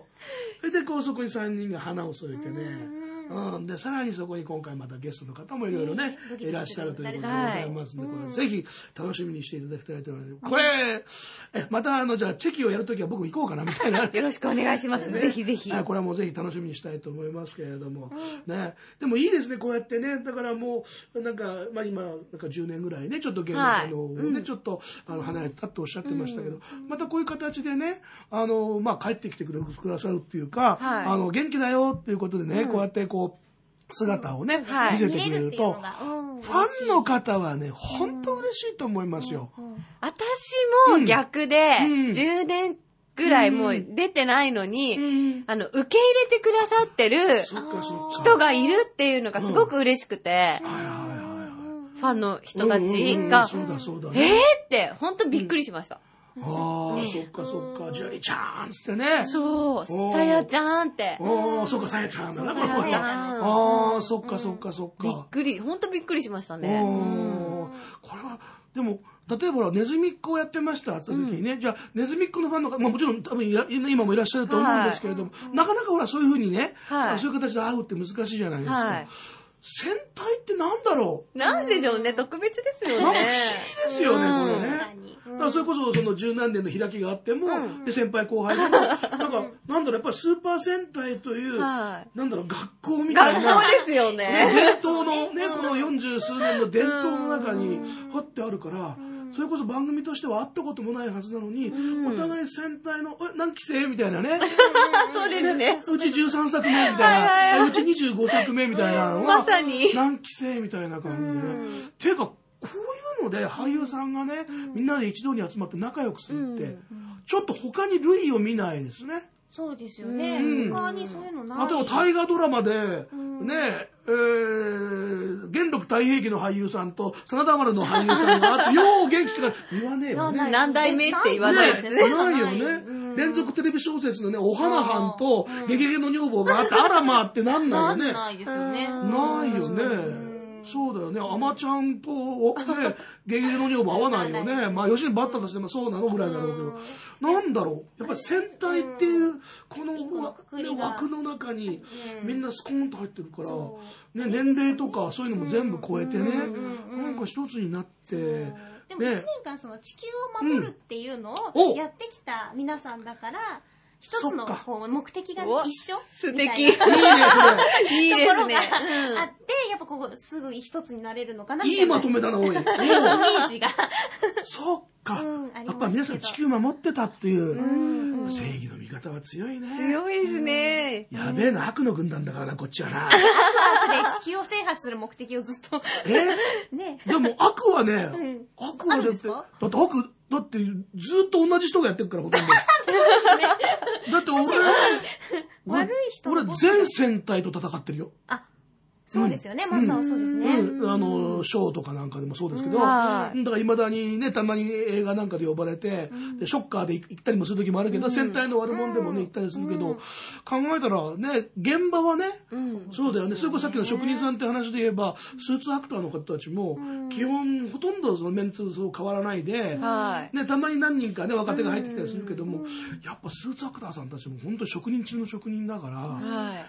それで、こう、そこにさんにんが花を添えてね、うん、でさらにそこに今回またゲストの方もいろいろね、えー、いらっしゃるということでございますので、はい、これぜひ楽しみにしていただきたいと思います。これえまたあのじゃあチェキをやるときは僕行こうかなみたいなよろしくお願いします、ね、ぜひぜひこれはもうぜひ楽しみにしたいと思いますけれども、うん、ね、でもいいですねこうやってね。だからもうなんか、まあ、今なんかじゅうねんぐらいねちょっと芸能の、ね、はい、ちょっとあの離れたっておっしゃってましたけど、うん、またこういう形でねあの、まあ、帰ってきてくださるっていうか、はい、あの元気だよっていうことでね、うん、こうやってこう姿をね、はい、見せてくれると、うん、ファンの方はね、本当嬉しいと思いますよ。 うんうん、私も逆で、うん、じゅうねんぐらいもう出てないのに、うん、あの、受け入れてくださってる人がいるっていうのがすごく嬉しくて、ファンの人たちが、えーって本当びっくりしました。 ああ、そっかそっか、ジュリちゃんつってね。 そう、さやちゃんって。 ああ、そっか、さやちゃんだな、これ。さやちゃん。ああ、そっかそっかそっか。 びっくり、ほんとびっくりしましたね。 これは、でも、例えばネズミっ子をやってましたって時にね、うん、じゃあネズミっ子のファンの方、まあ、もちろん多分今もいらっしゃると思うんですけれども、はい、なかなかほらそういうふうにね、はい、そういう形で会うって難しいじゃないですか。はい、戦隊ってなんだろう。 なんでしょうね、特別ですよね。 なんか不思議ですよね、これね。だからそれこそその十何年の開きがあっても、うん、で先輩後輩でもなんかなんだろうやっぱりスーパー戦隊という、はい、なんだろう学校みたいな学校ですよね。 伝統のねこの四十数年の伝統の中に貼ってあるから、 それこそ番組としては会ったこともないはずなのに、お互い戦隊のえ何期生みたいなねそうですね。 うちじゅうさんさくめみたいな、うちにじゅうごさくめみたいなのがまさに何期生みたいな感じでね。ていうかこういうので俳優さんがね、みんなで一堂に集まって仲良くするって、ちょっと他に類を見ないですね。 そうですよね。他にそういうのない。 例えば大河ドラマで、ねえ、えー、元禄太平記の俳優さんと真田丸の俳優さんがあって、よう元気か言わねえよね。 何代目って言わないですね。 ないよね。連続テレビ小説のね、お花藩とゲゲゲの女房があって、あらまあってなんないよね。 ないですよね。 ないよね。そうだよね。アマちゃんと、ね、ゲゲゲの女房合わないよね。まあ、吉野バッタとしてもそうなのぐらいだろうけど。なんだろう。やっぱり戦隊っていう、この枠の中にみんなスコーンと入ってるから、ね、年齢とかそういうのも全部超えてね、なんか一つになって、 でもいちねんかんその地球を守るっていうのをやってきた皆さんだから、一つのこう目的が一緒素敵。いいですね。 いいですね。 ところがあって、やっぱこうすぐ一つになれるのかなみたいな。 いいまとめだな、おい。イメージが。 そっか。やっぱ皆さん地球守ってたっていう、正義の味方は強いね。 強いですね。 やべえな、悪の軍団だからな、こっちはな。 で地球を制覇する目的をずっと。 えね。でも悪はね、悪はだって、だって悪、だってずっと同じ人がやってるからほとんど。だって俺、 悪い人俺全戦隊と戦ってるよ。 あ、そうですよね。マスターはそうですね。 あのショーとかなんかでもそうですけど、だからいまだにねたまに映画なんかで呼ばれて、でショッカーで行ったりもする時もあるけど、戦隊の悪者でもね行ったりするけど、考えたらね現場はね、そうだよね。それこそさっきの職人さんって話で言えば、スーツアクターの方たちも基本ほとんどそのメンツそう変わらないで、ねたまに何人かね若手が入ってきたりするけども、やっぱスーツアクターさんたちも本当に職人中の職人だから、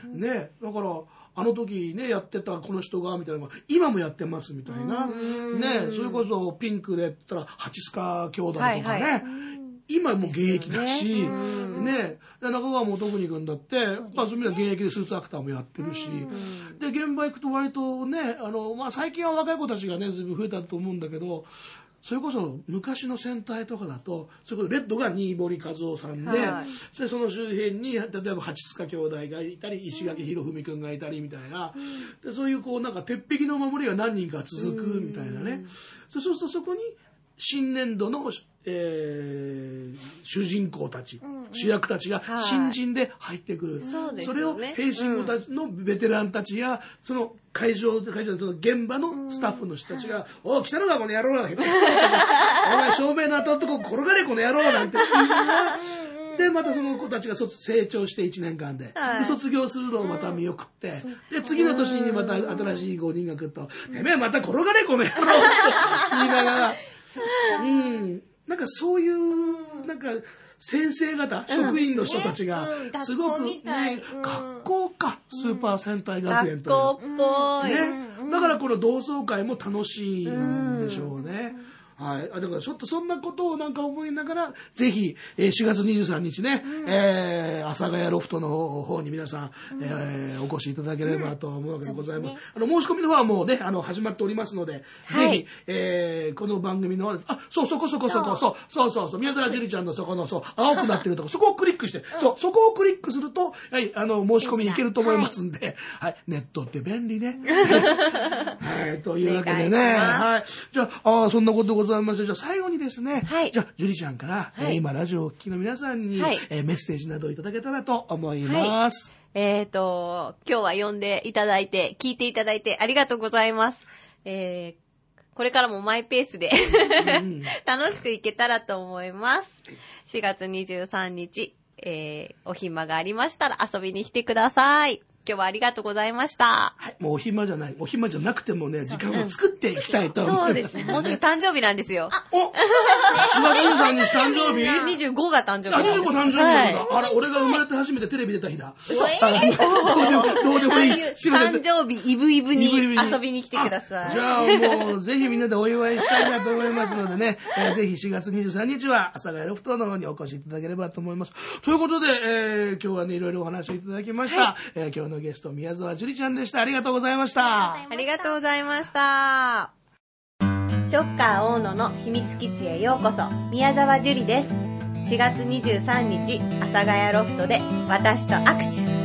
ねだから。あの時ねやってたこの人がみたいなのが今もやってますみたいなね、それこそピンクで言ったらハチスカ兄弟とかね、はいはい、今も現役だしね、中川元国君だってまあそういう意味では現役でスーツアクターもやってるし、で現場行くと割とねあの、まあ、最近は若い子たちがね随分増えたと思うんだけど、それこそ昔の戦隊とかだとそれこそレッドが新堀和夫さんで、はい、それその周辺に例えば八塚兄弟がいたり石垣博文君がいたりみたいな、うん、でそういうこうなんか鉄壁の守りが何人か続くみたいなね、うん、そうするとそこに新年度の、えー、主人公たち、うんうん、主役たちが新人で入ってくる、はい、それを兵士後たちのベテランたちやその会場で会場で現場のスタッフの人たちが「うん、おお来たのかこの野郎だ」お前照明の当たるとこ転がれこの野郎なんて言いながらでまたその子たちが成長していちねんかんで、はい、で卒業するのをまた見送って、うん、で次の年にまた新しいごにんが来ると「てめえまた転がれこの野郎」って言いながら。うん、なんかそういうなんか先生方、うん、職員の人たちがすごく、ねうん、学校か、スーパー戦隊学園という、 学校っぽい、 ねうん、だからこの同窓会も楽しいんでしょうね、うん、はい、だからちょっとそんなことをなんか思いながらぜひ、えー、しがつにじゅうさんにちね、うんえー、阿佐ヶ谷ロフトの方に皆さん、うんえー、お越しいただければと思うわけでございます、うんね、あの申し込みの方はもうねあの始まっておりますので、はい、ぜひ、えー、この番組のあそうそこそこそこそうそうそうそう宮沢樹里ちゃんのそこのそう青くなってるとこそこをクリックして、うん、そうそこをクリックすると、はい、あの申し込みいけると思いますんで、はいはい、ネットって便利ねはいというわけでね、はい、じゃああそんなことございまして、じゃあ最後にですね、はい、じゃあ樹里ちゃんから、はいえー、今ラジオをお聞きの皆さんに、はいえー、メッセージなどいただけたらと思います、 はい、えっ、ー、と今日は呼んでいただいて聞いていただいてありがとうございます、えー、これからもマイペースで楽しくいけたらと思います。しがつにじゅうさんにち、えー、お暇がありましたら遊びに来てください。今日はありがとうございました。 はい、もうお暇じゃない。お暇じゃなくてもね、時間を作っていきたいと思います。 そうです。もうすぐ誕生日なんですよ。 おしがつにじゅうさんにち誕生日 ? にじゅうご が誕生日。 あ、にじゅうご誕生日なんだ。はい、あら、俺が生まれて初めてテレビ出た日だ。どうでもいい。 すいません。誕生日イブイブに遊びに来てください。 じゃあもう、ぜひみんなでお祝いしたいなと思いますのでね、えー、ぜひしがつにじゅうさんにちは、阿佐ヶ谷ロフトの方にお越しいただければと思います。ということで、えー、今日はね、いろいろお話をいただきました。はいえー、今日のゲスト、宮沢樹里ちゃんでした。ありがとうございました。 ありがとうございました。 ショッカー大野の秘密基地へようこそ。宮沢樹里です。しがつにじゅうさんにち、阿佐ヶ谷ロフトで私と握手。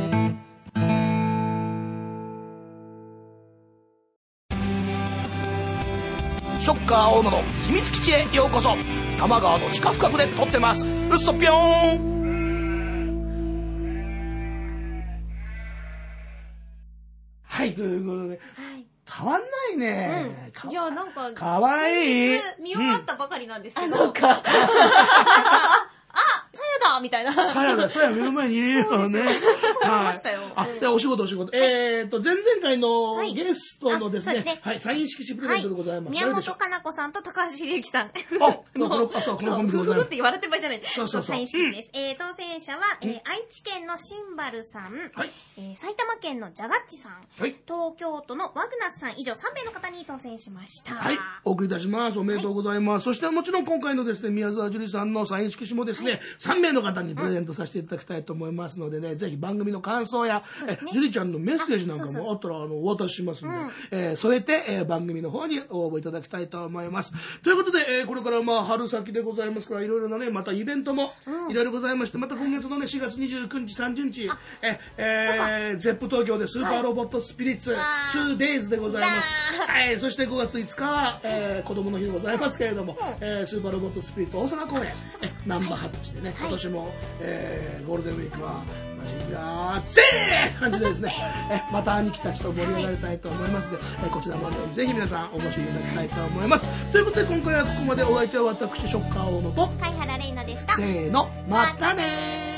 ショッカー大野の秘密基地へようこそ。多摩川の地下深くで撮ってます。うっそぴょーん。はい、ということで、はい、変わんないね。 うん、いや、なんか、 かわいい。 見終わったばかりなんですけど。 うん、あ、そうか。 あ、さやだみたいな。 さやだ、さや目の前にいるよね。 はい。ましたよ。 あ、で、お仕事お仕事。えっと、前々回のゲストのですね、はい、サイン色紙プレゼントでございます。 宮本かな子さんと高橋秀幸さん。あ、 この、あ、そう、このコンビでございます。 って言われてる場合じゃない。 そうそうそう。 サイン色紙です。え、当選者は、え、愛知県のシンバルさん、え、埼玉県のジャガッチさん、東京都のワグナスさん以上さんめいの方に当選しました。 はい、お送りいたします。おめでとうございます。そしてもちろん今回のですね、宮沢樹里さんのサイン色紙もですね、さんめいの方にプレゼントさせていただきたいと思いますのでね、ぜひ番組の感想や、え、樹里ちゃんのメッセージなんかもあったら、あの、お渡ししますので、え、添えて、え、番組の方に応募いただきたいと思います。ということで、え、これからまあ、春先でございますから、いろいろなね、またイベントもいろいろございまして、また今月のね、しがつにじゅうくにち、さんじゅうにち、え、えー、ゼップ東京でスーパーロボットスピリッツ ツーデイズ でございます。はい、そしてごがついつかは、えー、子供の日でございますけれども、えー、スーパーロボットスピリッツ大阪公演、え、ナンバーハッチでね、今年も、えー、ゴールデンウィークは、いやーぜー感じでですね、えまた兄貴たちと盛り上がりたいと思いますので、えこちらもぜひ皆さんお越しいただきたいと思います。ということで今回はここまで。お相手は私ショッカー大野と貝原玲奈でした。 せーの、またねー。